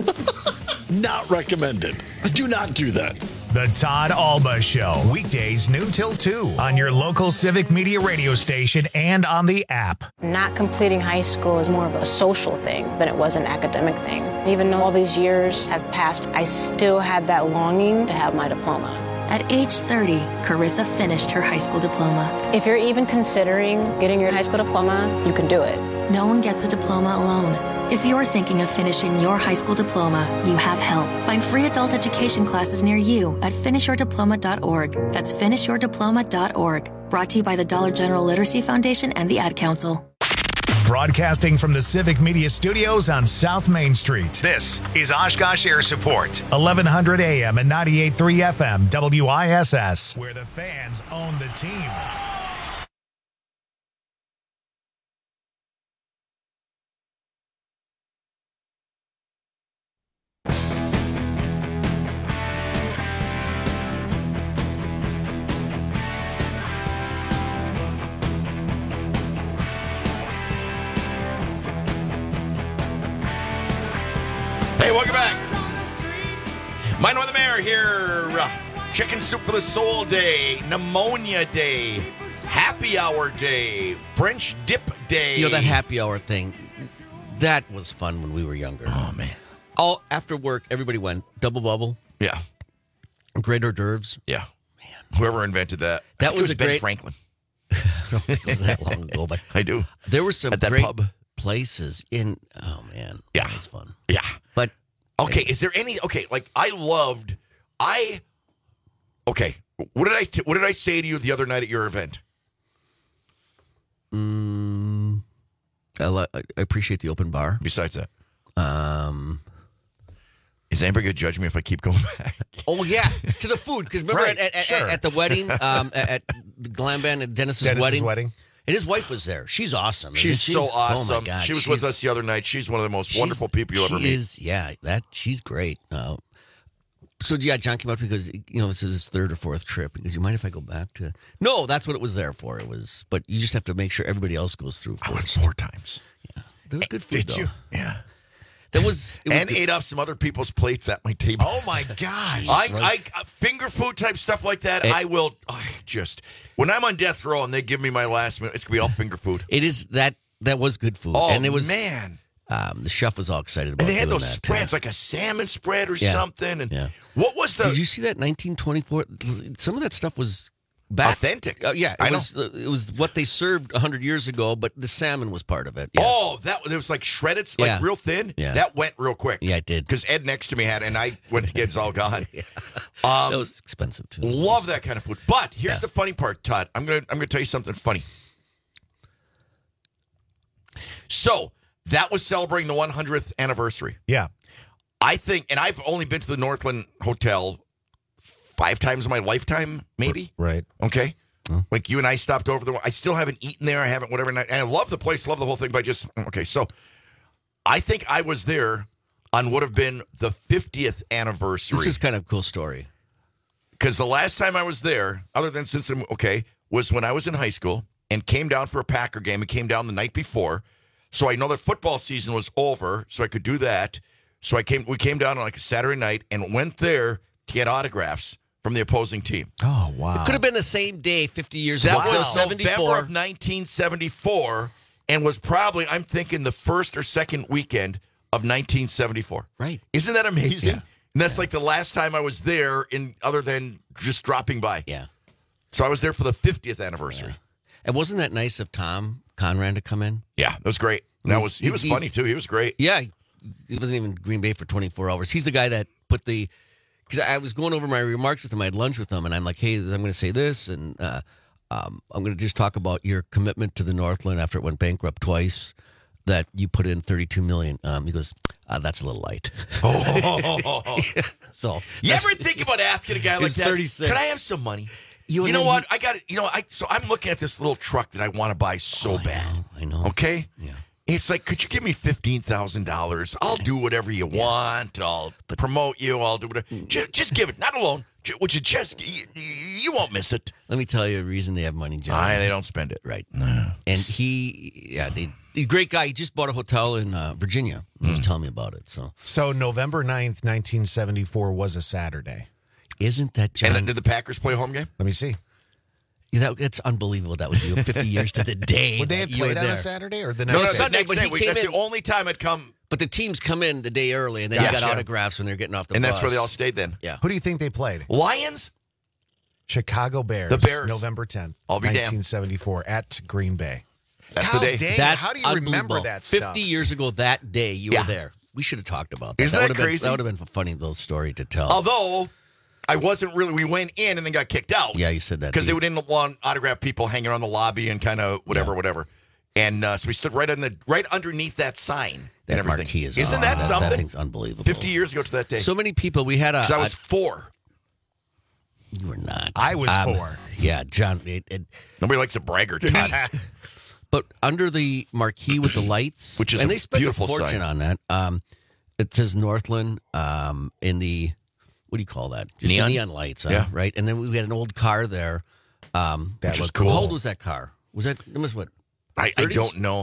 Not recommended. Do not do that. The Todd Alba Show. Weekdays noon till 2 on your local Civic Media radio station and on the app. Not completing high school is more of a social thing than it was an academic thing. Even though all these years have passed, I still had that longing to have my diploma. At age 30, Carissa finished her high school diploma. If you're even considering getting your high school diploma, you can do it. No one gets a diploma alone. If you're thinking of finishing your high school diploma, you have help. Find free adult education classes near you at finishyourdiploma.org. That's finishyourdiploma.org. Brought to you by the Dollar General Literacy Foundation and the Ad Council. Broadcasting from the Civic Media Studios on South Main Street. This is Oshkosh Air Support, 1100 AM and 98.3 FM, WISS, where the fans own the team. Hey, welcome back. Mino the Mayor here. Chicken Soup for the Soul Day, Pneumonia Day, Happy Hour Day, French Dip Day. You know, that happy hour thing, that was fun when we were younger. Oh, man. All after work, everybody went double bubble. Yeah. Great hors d'oeuvres. Yeah. Man. Whoever invented that. That was a Ben great Franklin. It was that long ago, but I do. There were some at that great pub. places in. Oh man, yeah, that was fun. Yeah, but okay, is there any? Okay, like Okay, what did I say to you the other night at your event? I appreciate the open bar. Besides that, is anybody going to judge me if I keep going back? Oh yeah, to the food, because remember Right, at the wedding, at the glam band at Dennis's wedding. And his wife was there. She's awesome. She's so awesome. Oh my God, she was with us the other night. She's one of the most wonderful people you'll ever meet. She's great. So yeah, John came up because this is his third or fourth trip. Because you mind if I go back to? No, that's what it was there for. It was, but you just have to make sure everybody else goes through first. I went 4 times. Yeah, that was good food. Did you? Yeah. It was and ate off some other people's plates at my table. Oh my gosh! I finger food type stuff like that. I will just when I'm on death row and they give me my last meal, it's gonna be all finger food. It is that was good food. Oh, and it was man. The chef was all excited about. And they had doing those that, spreads, like a salmon spread or something. And what was the? Did you see that 1924? Some of that stuff was back. Authentic. Yeah, it was what they served 100 years ago, but the salmon was part of it. Yes. Oh, it was like shredded, like real thin. Yeah. That went real quick. Yeah, it did. Because Ed next to me had, and I went to get it's all gone. That was expensive too. Love that kind of food. But here's the funny part, Todd. I'm gonna tell you something funny. So that was celebrating the 100th anniversary. Yeah. I think, and I've only been to the Northland Hotel 5 times in my lifetime, maybe. Right. Okay. Like you and I stopped over there. I still haven't eaten there. I haven't, whatever. And I love the place, love the whole thing, but okay. So I think I was there on what have been the 50th anniversary. This is kind of a cool story. Because the last time I was there, other than was when I was in high school and came down for a Packer game. It came down the night before. So I know that football season was over, so I could do that. So we came down on like a Saturday night and went there to get autographs from the opposing team. Oh, wow. It could have been the same day 50 years ago. That was 74. November of 1974 and was probably, I'm thinking, the first or second weekend of 1974. Right. Isn't that amazing? Yeah. And that's like the last time I was there other than just dropping by. Yeah. So I was there for the 50th anniversary. Yeah. And wasn't that nice of Tom Conran to come in? Yeah, that was great. He was funny, too. He was great. Yeah. He wasn't even Green Bay for 24 hours. He's the guy that put because I was going over my remarks with him. I had lunch with him, and I'm like, hey, I'm going to say this, and I'm going to just talk about your commitment to the Northland after it went bankrupt twice, that you put in $32 million. He goes, that's a little light. So you ever think about asking a guy like that, 36. Can I have some money? You know what? I got it. So I'm looking at this little truck that I want to buy so bad. I know. Okay? Yeah. It's like, could you give me $15,000? I'll do whatever you want. I'll promote you. I'll do whatever. Just give it. Not a loan. Would you you won't miss it. Let me tell you a reason they have money, John. They don't spend it. Right. No. And he's a great guy. He just bought a hotel in Virginia. He was telling me about it. So November 9th, 1974 was a Saturday. Isn't that, John? And then did the Packers play a home game? Let me see. Yeah, that's unbelievable. That would be 50 years to the day. Would they have played on a Saturday or the next day? No, Sunday. But That's the only time I'd come. But the teams come in the day early, and then you got autographs when they're getting off the bus. And that's where they all stayed then. Yeah. Who do you think they played? Lions? Chicago Bears. The Bears. November 10th, I'll be 1974 at Green Bay. That's the day. How do you remember that stuff? 50 years ago that day, you were there. We should have talked about that. Isn't that crazy? That would have been a funny little story to tell. Although, I wasn't really, we went in and then got kicked out. Yeah, you said that. Because they didn't want autograph people hanging around the lobby and kind of whatever. And so we stood right underneath that sign. That and everything. marquee is Isn't that something? That thing's unbelievable. 50 years ago to that day. So many people. We had Because I was 4. You were not. I was 4. Yeah, John. Nobody likes a braggart, Todd. But under the marquee with the lights, which is and a they spent beautiful a fortune sign. on that. It says Northland in the, what do you call that? Just neon? The neon lights, Yeah. right? And then we had an old car there. That was cool. How old was that car? Was that? It was what? I don't know.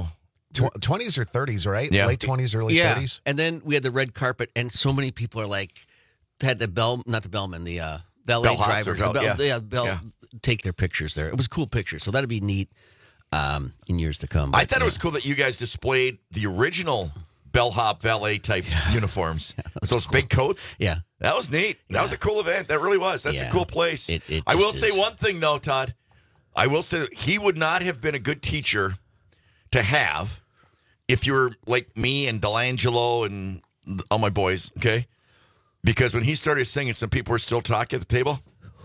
20s or 30s, right? Yeah. Late 20s, early 30s. And then we had the red carpet, and so many people are like, had the not the bellman, the valet drivers, take their pictures there. It was cool pictures, so that'd be neat in years to come. I thought it was cool that you guys displayed the original bellhop valet type uniforms with those big coats. Yeah. That was neat. That was a cool event. That really was. That's a cool place. I will say one thing, though, Todd. I will say that he would not have been a good teacher to have if you were like me and Delangelo and all my boys, okay? Because when he started singing, some people were still talking at the table.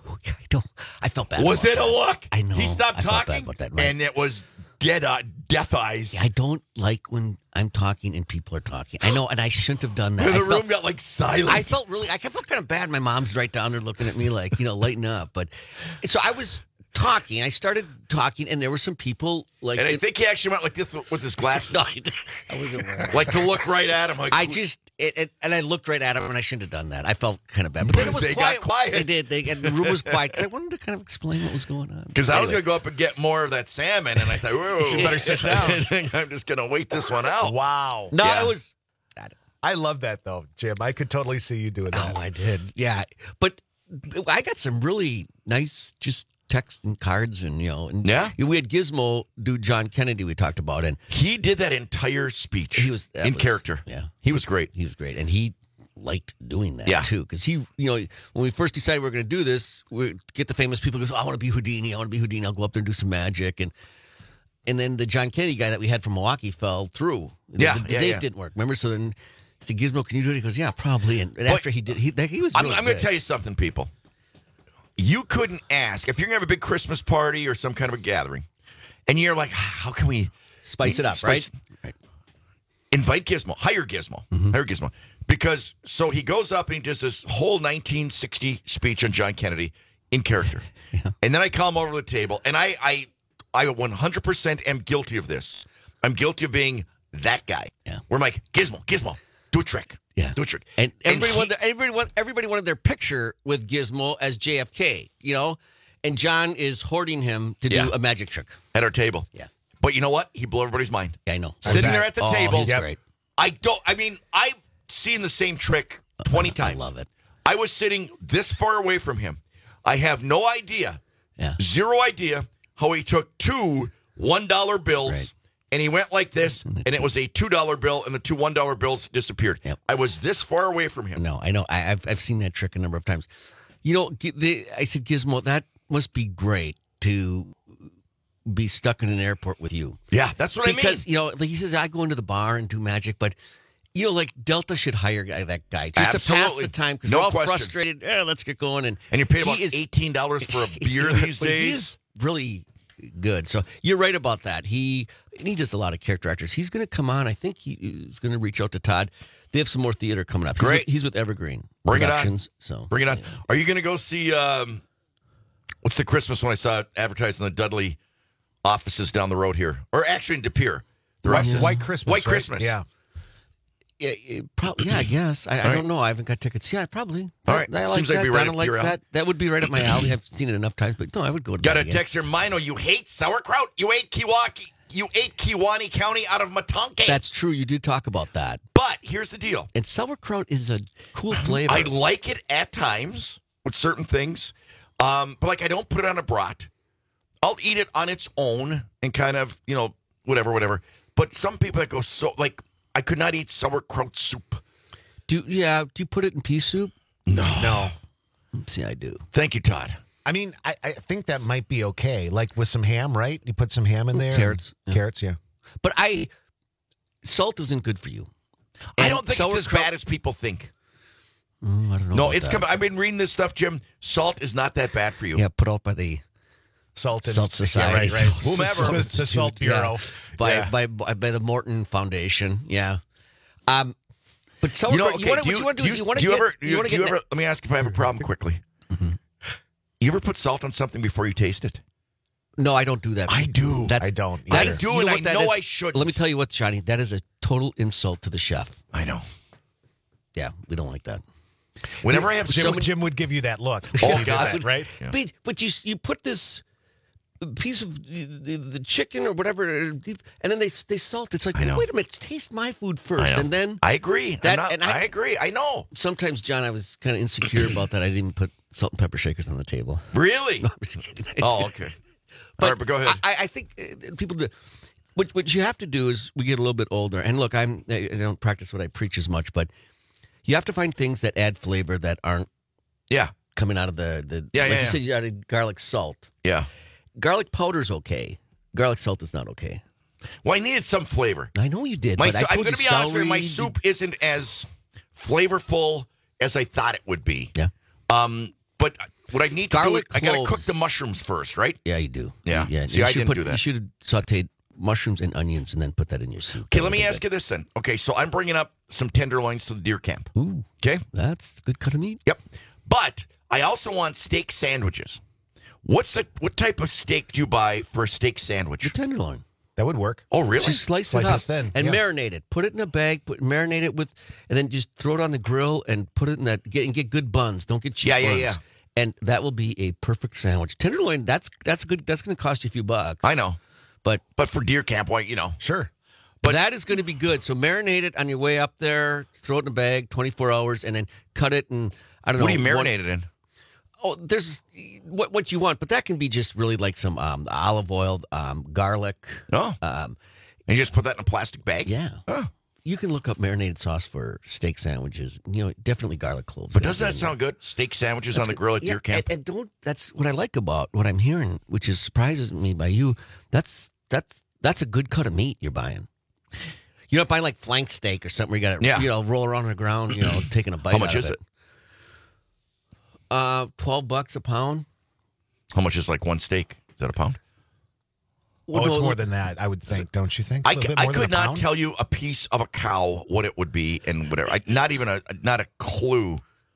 I felt bad. Was it a look? I know. He stopped I felt bad talking, about that, right? and it was death eyes. I don't like when I'm talking and people are talking. I know, and I shouldn't have done that. The room got like silent. I felt kind of bad. My mom's right down there looking at me like, lighten up. But so I was talking. I started talking, and there were some people like. And I think he actually went like this with his glasses. No, I wasn't wearing like to look right at him. Like, and I looked right at him, and I shouldn't have done that. I felt kind of bad. But then it was quiet. Got quiet. They did. And the room was quiet. I wanted to kind of explain what was going on. Because I was going to go up and get more of that salmon, and I thought, whoa. You better sit down. I'm just going to wait this one out. Wow. No, it was. I love that, though, Jim. I could totally see you doing that. Oh, I did. Yeah. But I got some really nice just text and cards and we had Gizmo do John Kennedy we talked about, and he did that entire speech. He was in character. Yeah, he was great. He was great, and he liked doing that too, because he when we first decided we were going to do this, we get the famous people. Goes, I want to be Houdini. I'll go up there and do some magic, and then the John Kennedy guy that we had from Milwaukee fell through. The date didn't work. Remember? So then I said, Gizmo, can you do it? He goes, yeah, probably. And after he did, he was. I'm going to tell you something, people. You couldn't ask if you're going to have a big Christmas party or some kind of a gathering, and you're like, how can we spice it up, right? Invite Gizmo, hire Gizmo, because so he goes up and he does this whole 1960 speech on John Kennedy in character, and then I call him over to the table, and I 100% am guilty of this. I'm guilty of being that guy. Yeah, where I'm like, Gizmo, do a trick. Yeah, do a trick. And everybody wanted their picture with Gizmo as JFK, and John is hoarding him to do a magic trick at our table. Yeah, but you know what? He blew everybody's mind. Yeah, I know. Sitting there at the table. He's great. I've seen the same trick 20 times. I love it. I was sitting this far away from him. I have no idea, zero idea how he took two $1 bills. Right. And he went like this, and it was a $2 bill, and the two $1 bills disappeared. Yep. I was this far away from him. No, I know. I've seen that trick a number of times. I said, Gizmo, that must be great to be stuck in an airport with you. Yeah, that's what I mean. Because, like he says, I go into the bar and do magic, but, like Delta should hire that guy just to pass the time because we're all frustrated. Let's get going. And you pay about $18 for a beer these days. He is really good. So you're right about that. He does a lot of character actors. He's going to come on. I think he's going to reach out to Todd. They have some more theater coming up. Great. He's with Evergreen Bring Productions. Bring it on. Are you going to go see, what's the Christmas one I saw advertised in the Dudley offices down the road here? Or actually in De Pere. White Christmas. White Christmas. Yeah. I guess. I don't know. I haven't got tickets. Yeah, probably. All right. Seems like Donna likes that. That would be right up my alley. I've seen it enough times, but no, I would go to that. Got a text here. Mino, you hate sauerkraut? You ate Kewaunee County out of Matonke. That's true. You did talk about that. But here's the deal. And sauerkraut is a cool flavor. I like it at times with certain things. But I don't put it on a brat. I'll eat it on its own and kind of, whatever. But some people that go I could not eat sauerkraut soup. Do you put it in pea soup? No. See, I do. Thank you, Todd. I mean, I think that might be okay. Like with some ham, right? You put some ham in there. Carrots. Carrots, yeah. But salt isn't good for you. I don't think it's as bad as people think. I don't know. No, it's coming. I've been reading this stuff, Jim. Salt is not that bad for you. Yeah, put out by the Salt Society. Yeah, right. Whomever. The Salt Bureau. Yeah. By the Morton Foundation. Yeah. But so what you want to do is you want to get. Let me ask if I have a problem quickly. Mm-hmm. You ever put salt on something before you taste it? No, I don't do that. I do. I don't. I do, and I know I should. Let me tell you what, Johnny. That is a total insult to the chef. I know. Yeah, we don't like that. Whenever I have Jim would give you that look. Oh, God, right? Yeah. But you put this piece of the chicken or whatever, and then they salt. It's like, wait a minute, taste my food first, and then I agree. I agree. I know. Sometimes, John, I was kind of insecure about that. I didn't even put salt and pepper shakers on the table. Really? No, I'm just kidding. Oh, okay. All right, but go ahead. I think people do. What you have to do is, we get a little bit older, and look, I don't practice what I preach as much, but you have to find things that add flavor that aren't coming out of the you said, you added garlic salt. Yeah. Garlic powder's okay. Garlic salt is not okay. Well, I needed some flavor. I know you did. I'm going to be honest with you. My soup isn't as flavorful as I thought it would be. Yeah. But what I need to do is I got to cook the mushrooms first, right? Yeah, you do. Yeah. See, I didn't do that. You should have sauteed mushrooms and onions and then put that in your soup. Okay, let me ask you this then. Okay, so I'm bringing up some tenderloins to the deer camp. Ooh. Okay? That's a good cut of meat. Yep. But I also want steak sandwiches. What type of steak do you buy for a steak sandwich? The tenderloin. That would work. Oh, really? Just slice it up thin. And marinate it. Put it in a bag. Marinate it with, and then just throw it on the grill and put it in that. Get good buns. Don't get cheap buns. Yeah. And that will be a perfect sandwich. Tenderloin. That's good. That's going to cost you a few bucks. I know, but for deer camp, sure. But that is going to be good. So marinate it on your way up there. Throw it in a bag. 24 hours, and then cut it. And I don't know. What do you marinate it in? Oh, there's what you want, but that can be just really like some olive oil, garlic. Oh, and you just put that in a plastic bag? Yeah. Oh. You can look up marinated sauce for steak sandwiches. Definitely garlic cloves. But doesn't that sound good? Steak sandwiches on the grill at deer camp? And that's what I like about what I'm hearing, which surprises me by you. That's a good cut of meat you're buying. You're not buying like flank steak or something where you got to roll around on the ground, taking a bite. How much is it? $12 a pound. How much is like one steak? Is that a pound? Well, it's more than that, I would think. Don't you think? I could not tell you a piece of a cow what it would be and whatever. Not a clue.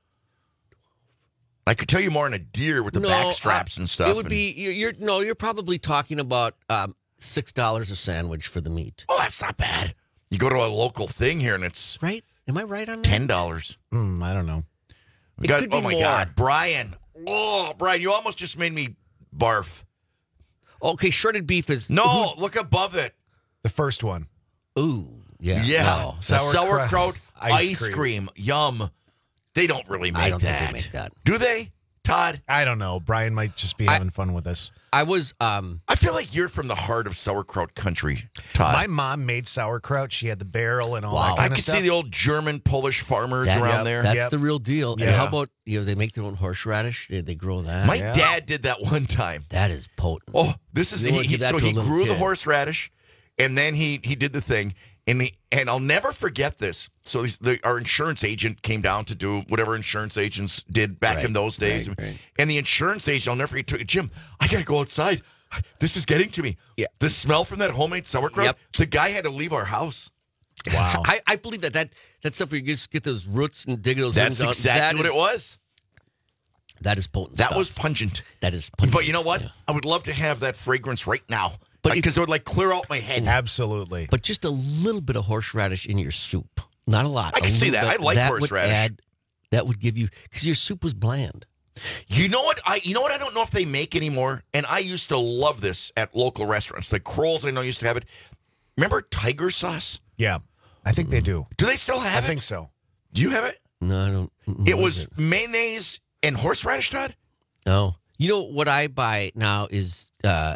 I could tell you more on a deer with the back straps and stuff. It would be you're probably talking about $6 a sandwich for the meat. Oh, that's not bad. You go to a local thing here and it's right. Am I right on that? $10. I don't know. Oh my God, Brian! Oh, Brian, you almost just made me barf. Okay, shredded beef is look above it. The first one. Ooh, yeah. No. Sauerkraut ice cream. Yum. They don't really make that. I don't think they make that. Do they, Todd? I don't know. Brian might just be having fun with us. I was. I feel like you're from the heart of sauerkraut country, Todd. My mom made sauerkraut. She had the barrel and all that kind of stuff. I could see the old German, Polish farmers around there. That's the real deal. Yeah. And how about they make their own horseradish? They grow that. My dad did that one time. That is potent. Oh, this is so he grew the horseradish, and then he did the thing, and I'll never forget this. So our insurance agent came down to do whatever insurance agents did back in those days. Right. And the insurance agent, I'll never forget, Jim, I got to go outside. This is getting to me. Yeah. The smell from that homemade sauerkraut, the guy had to leave our house. Wow. I believe that stuff where you just get those roots and dig those That's exactly what it was. That is potent That stuff. was pungent. That is pungent. But you know what? Yeah. I would love to have that fragrance right now. Because it would clear out my head. Absolutely. But just a little bit of horseradish in your soup. Not a lot. I can see that. I like horseradish. That would give you, because your soup was bland. You know what? I don't know if they make anymore. And I used to love this at local restaurants. Like Kroll's, I know used to have it. Remember tiger sauce? Yeah, I think they do. Do they still have it? I think so. Do you have it? No, I don't. It was mayonnaise and horseradish, Todd? No. You know what I buy now is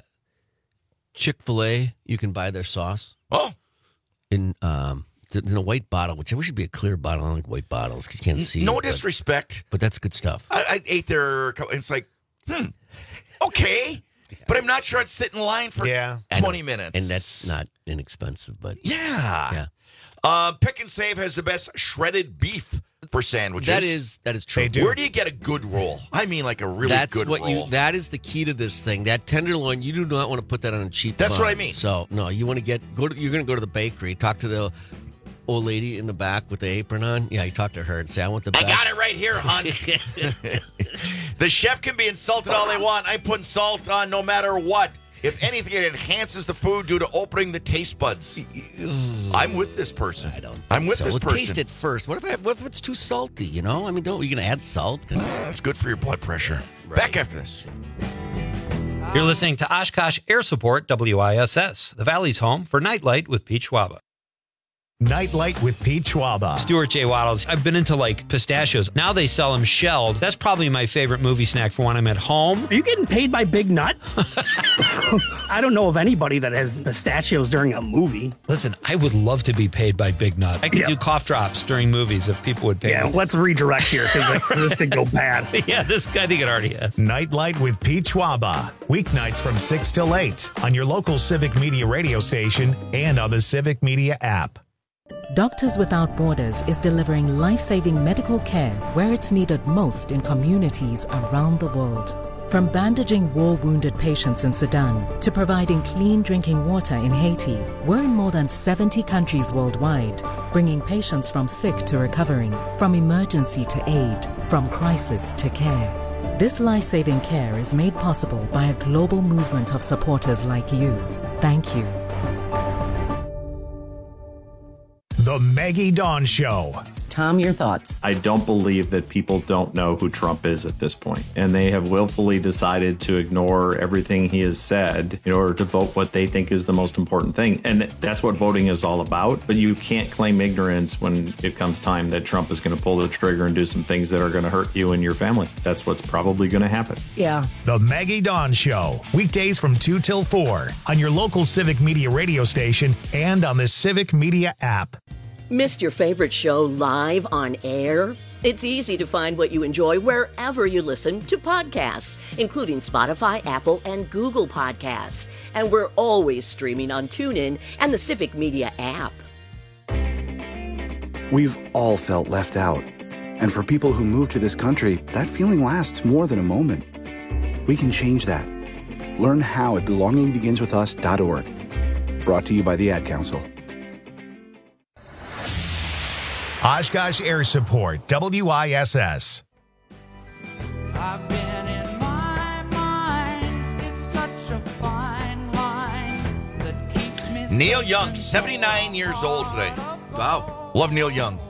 Chick-fil-A. You can buy their sauce. Oh. In a white bottle, which I wish would be a clear bottle. I don't like white bottles because you can't see. No disrespect. But that's good stuff. I ate there. It's like, okay. But I'm not sure I'd sit in line for 20 minutes. And that's not inexpensive, but. Yeah. Pick and Save has the best shredded beef for sandwiches. That is true. Where do you get a good roll? I mean, like a really good roll. That is the key to this thing. That tenderloin, you do not want to put that on a cheap That's bun. what I mean. So, no, you want to you're going to go to the bakery, talk to the old lady in the back with the apron on. Yeah, you talk to her and say, I want the best. I got it right here, hon. The chef can be insulted all they want. I'm putting salt on no matter what. If anything, it enhances the food due to opening the taste buds. I'm with this person. I'm with this person. Taste it first. What if it's too salty, I mean, are you going to add salt? It's good for your blood pressure. Right. Back after this. You're listening to Oshkosh Air Support, WISS, the Valley's home for Nightlight with Pete Schwaba. Nightlight with Pete Schwaba. Stuart J. Waddles. I've been into like pistachios. Now they sell them shelled. That's probably my favorite movie snack for when I'm at home. Are you getting paid by Big Nut? I don't know of anybody that has pistachios during a movie. Listen, I would love to be paid by Big Nut. I could do cough drops during movies if people would pay me. Yeah, let's redirect here because this could go bad. Yeah, I think it already has. Nightlight with Pete Schwaba. Weeknights from 6 till 8 on your local Civic Media radio station and on the Civic Media app. Doctors Without Borders is delivering life-saving medical care where it's needed most in communities around the world. From bandaging war-wounded patients in Sudan to providing clean drinking water in Haiti, we're in more than 70 countries worldwide, bringing patients from sick to recovering, from emergency to aid, from crisis to care. This life-saving care is made possible by a global movement of supporters like you. Thank you. The Maggie Dawn Show. Tom, your thoughts. I don't believe that people don't know who Trump is at this point, and they have willfully decided to ignore everything he has said in order to vote what they think is the most important thing. And that's what voting is all about. But you can't claim ignorance when it comes time that Trump is going to pull the trigger and do some things that are going to hurt you and your family. That's what's probably going to happen. Yeah. The Maggie Dawn Show. Weekdays from 2 till 4 on your local Civic Media radio station and on the Civic Media app. Missed your favorite show live on air? It's easy to find what you enjoy wherever you listen to podcasts, including Spotify, Apple, and Google Podcasts. And we're always streaming on TuneIn and the Civic Media app. We've all felt left out. And for people who move to this country, that feeling lasts more than a moment. We can change that. Learn how at belongingbeginswithus.org. Brought to you by the Ad Council. Oshkosh Air Support, WISS. I've been in my mind. It's such a fine line that keeps me. Neil Young, 79 years old today. Wow. Love Neil Young.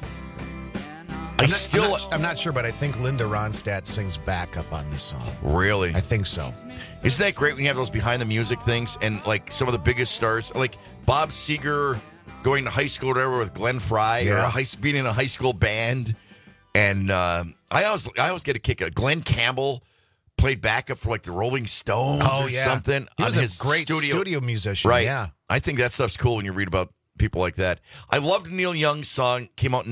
I'm not sure, but I think Linda Ronstadt sings backup on this song. Really? I think so. Isn't that great when you have those behind the music things and like some of the biggest stars, like Bob Seger going to high school or whatever with Glenn Fry, or being in a high school band. And I always get a kick out. Glenn Campbell played backup for like the Rolling Stones or something. He was on a his great studio musician. Right. Yeah. I think that stuff's cool when you read about people like that. I loved Neil Young's song, came out in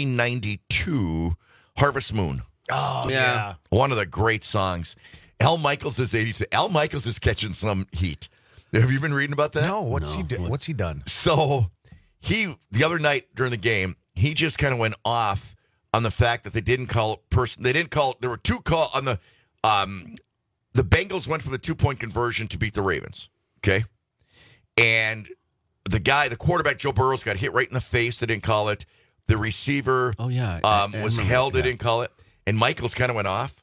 1992, Harvest Moon. Oh, yeah. One of the great songs. Al Michaels is 82. Al Michaels is catching some heat. Have you been reading about that? No. What's he done? So the other night during the game, he just kind of went off on the fact that they didn't call there were two call on the Bengals went for the 2-point conversion to beat the Ravens. Okay. And the quarterback, Joe Burrows, got hit right in the face. They didn't call it. The receiver was held. They didn't call it. And Michaels kind of went off.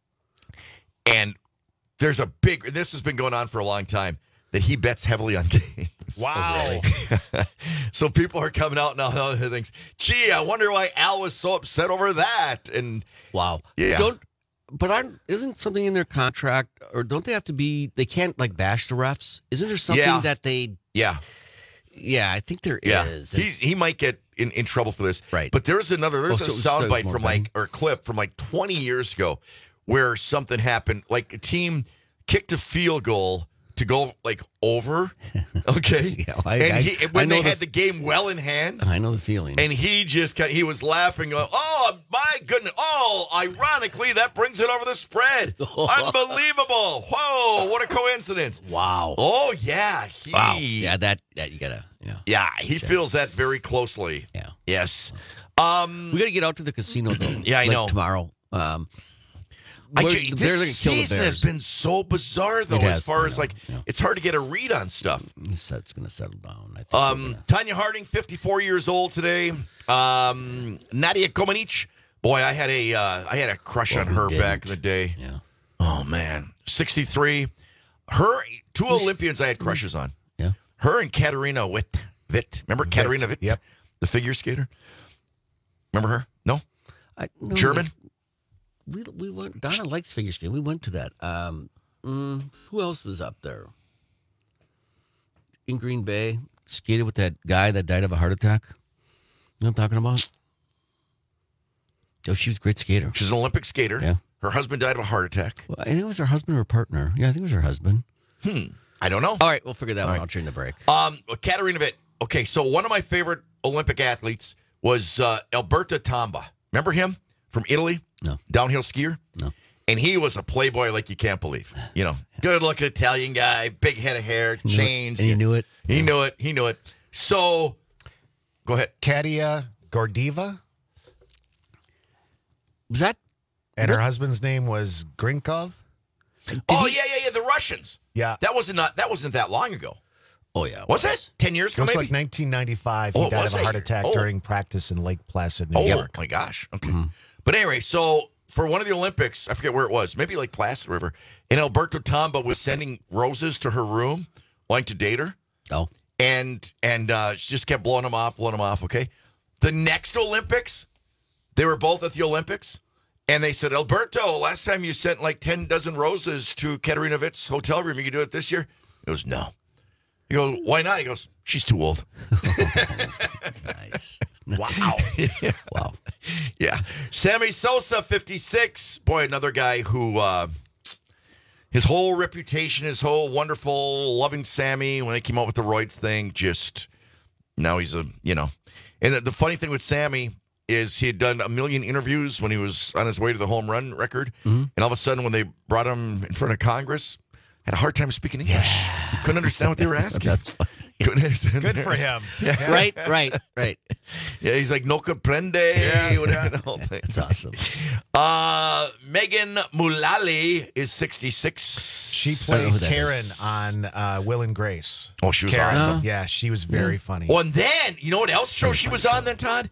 And this has been going on for a long time, that he bets heavily on games. Wow. So people are coming out now and other things. Gee, I wonder why Al was so upset over that. And wow. Yeah. Isn't something in their contract, or don't they have to be, they can't like bash the refs? Isn't there something that they... Yeah. Yeah, I think there is. He might get in trouble for this. Right. But there's a soundbite from a clip from 20 years ago where something happened, like a team kicked a field goal to go over. Okay. When they had the game well in hand. I know the feeling. And he was laughing, going, oh, my goodness. Oh, ironically, that brings it over the spread. Unbelievable. Whoa, what a coincidence. Wow. Oh, yeah. Wow. Yeah, that you gotta. Yeah, he feels that very closely. Yeah. Yes. We got to get out to the casino, though. Yeah, I know. Tomorrow. This season has been so bizarre, though, as far as it's hard to get a read on stuff. It's going to settle down. I think Tanya Harding, 54 years old today. Nadia Comaneci. Boy, I had a crush on her back in the day. Yeah. Oh, man. 63. Her, two Olympians I had crushes on. Yeah. Her and Katarina Witt. Remember Katarina Witt? Yep. The figure skater? Remember her? No? No, German? We went. Donna likes figure skating. We went to that. Who else was up there? In Green Bay, skated with that guy that died of a heart attack. You know what I'm talking about? Oh, she was a great skater. She's an Olympic skater. Yeah. Her husband died of a heart attack. Well, I think it was her husband or her partner. Yeah, I think it was her husband. I don't know. All right, we'll figure that one out during the break. Katarina Witt. Okay, so one of my favorite Olympic athletes was Alberto Tomba. Remember him from Italy? No. Downhill skier? No. And he was a playboy like you can't believe. You know, good-looking Italian guy, big head of hair, chains. And he knew it? He knew it. So, go ahead. Katia Gordieva. Was that? And her husband's name was Grinkov. Yeah, the Russians. Yeah. That wasn't that long ago. Oh, yeah. Was it? 10 years ago, It was maybe? like 1995. He died of a heart attack during practice in Lake Placid, New York. Oh, my gosh. Okay. But anyway, so for one of the Olympics, I forget where it was, maybe like Placid River, and Alberto Tomba was sending roses to her room, wanting to date her. Oh. And she just kept blowing them off, okay? The next Olympics, they were both at the Olympics, and they said, Alberto, last time you sent like 10 dozen roses to Katarina Witt's hotel room. You can do it this year? He goes, no. He goes, why not? He goes, she's too old. Nice. Wow. Wow. Yeah. Sammy Sosa, 56. Boy, another guy who his whole reputation, his whole wonderful, loving Sammy, when they came out with the roids thing, just now he's And the funny thing with Sammy is he had done 1 million interviews when he was on his way to the home run record. And all of a sudden, when they brought him in front of Congress, had a hard time speaking English. Couldn't understand what they were asking. That's funny. Good for him. Yeah. Right. Yeah, he's like, no comprende. Whatever the whole thing. That's awesome. Megan Mullally is 66. She played Karen on Will and Grace. Oh, she was Karen. awesome. Yeah, she was very funny. Well, and then, you know what else show she was on then, Todd?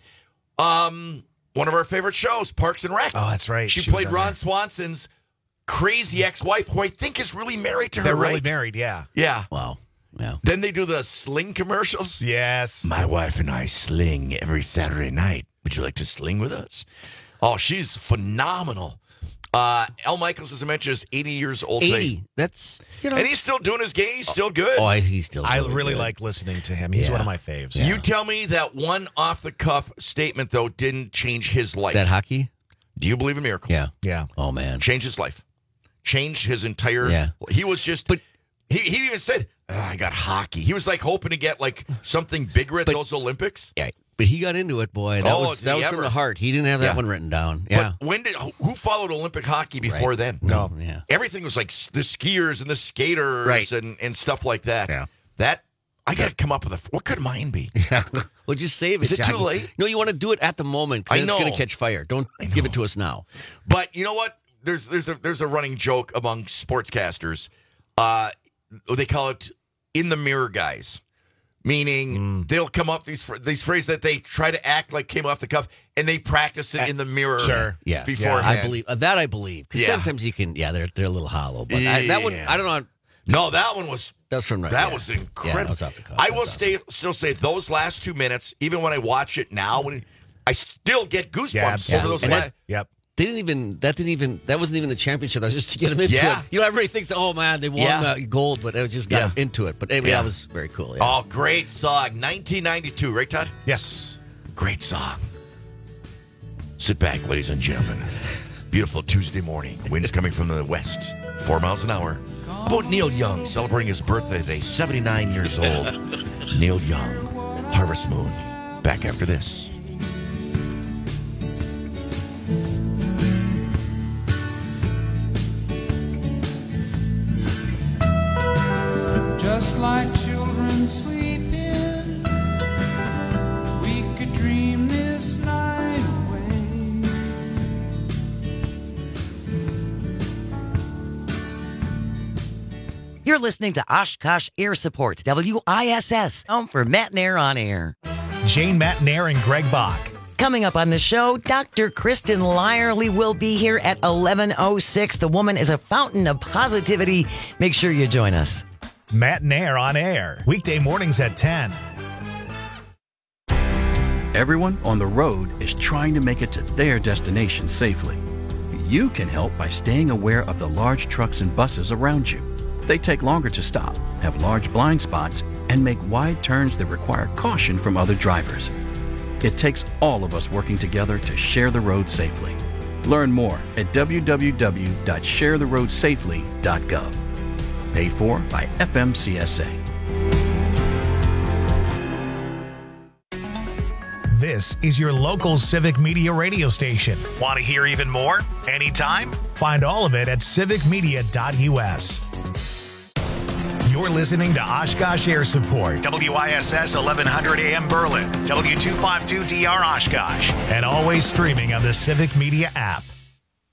One of our favorite shows, Parks and Rec. Oh, that's right. She was played on Ron there. Swanson's crazy ex-wife, who I think is really married to her, They're right? really married, yeah. Yeah. Wow. Yeah. Then they do the sling commercials. Yes. My wife and I sling every Saturday night. Would you like to sling with us? Oh, she's phenomenal. Al Michaels, as I mentioned, is 80 years old. 80. That's, and he's still doing his game. He's still good. Oh, he's still I really really good. like listening to him. He's one of my faves. You tell me that one off-the-cuff statement, though, didn't change his life. That hockey? Do you believe in miracles? Yeah. Yeah. Oh, man. Changed his life. Changed his entire... Yeah. He was just... But he even said, I got hockey. He was like hoping to get like something bigger at those Olympics. Yeah. But he got into it, boy. That was from the heart. He didn't have that one written down. Yeah. But who followed Olympic hockey before then? No. Yeah. Everything was like the skiers and the skaters and stuff like that. Yeah. That I got to come up with what could mine be? Yeah. Well, just save it. Is it too late? No, you want to do it at the moment because it's going to catch fire. Don't give it to us now. But you know what? There's a running joke among sportscasters. They call it "in the mirror guys," meaning they'll come up these phrases that they try to act like came off the cuff, and they practice it in the mirror. Sure. Yeah. Beforehand. I believe that. I believe because sometimes you can. Yeah, they're a little hollow. But that one, I don't know. No, that one was. That's from right. That was incredible. Yeah, that was off the cuff. I will still say those last 2 minutes, even when I watch it now, I still get goosebumps over those. Yep. That wasn't even the championship. That was just to get them into it. You know, everybody thinks, oh man, they won gold, but they just got into it. But anyway, that was very cool. Yeah. Oh, great song. 1992, right, Todd? Yes. Great song. Sit back, ladies and gentlemen. Beautiful Tuesday morning. Wind's coming from the west, 4 miles an hour. How about Neil Young celebrating his birthday today, 79 years old. Neil Young, Harvest Moon. Back after this. Just like children sleeping, we could dream this night away. You're listening to Oshkosh Air Support, WISS, home for Matt Nair on Air. Jane Matt Nair and Greg Bach. Coming up on the show, Dr. Kristen Lyerly will be here at 11:06. The woman is a fountain of positivity. Make sure you join us. Matt Nair on Air, weekday mornings at 10. Everyone on the road is trying to make it to their destination safely. You can help by staying aware of the large trucks and buses around you. They take longer to stop, have large blind spots, and make wide turns that require caution from other drivers. It takes all of us working together to share the road safely. Learn more at www.sharetheroadsafely.gov. Paid for by FMCSA. This is your local Civic Media radio station. Want to hear even more? Anytime? Find all of it at civicmedia.us. You're listening to Oshkosh Air Support, WISS 1100 AM Berlin, W252DR Oshkosh, and always streaming on the Civic Media app.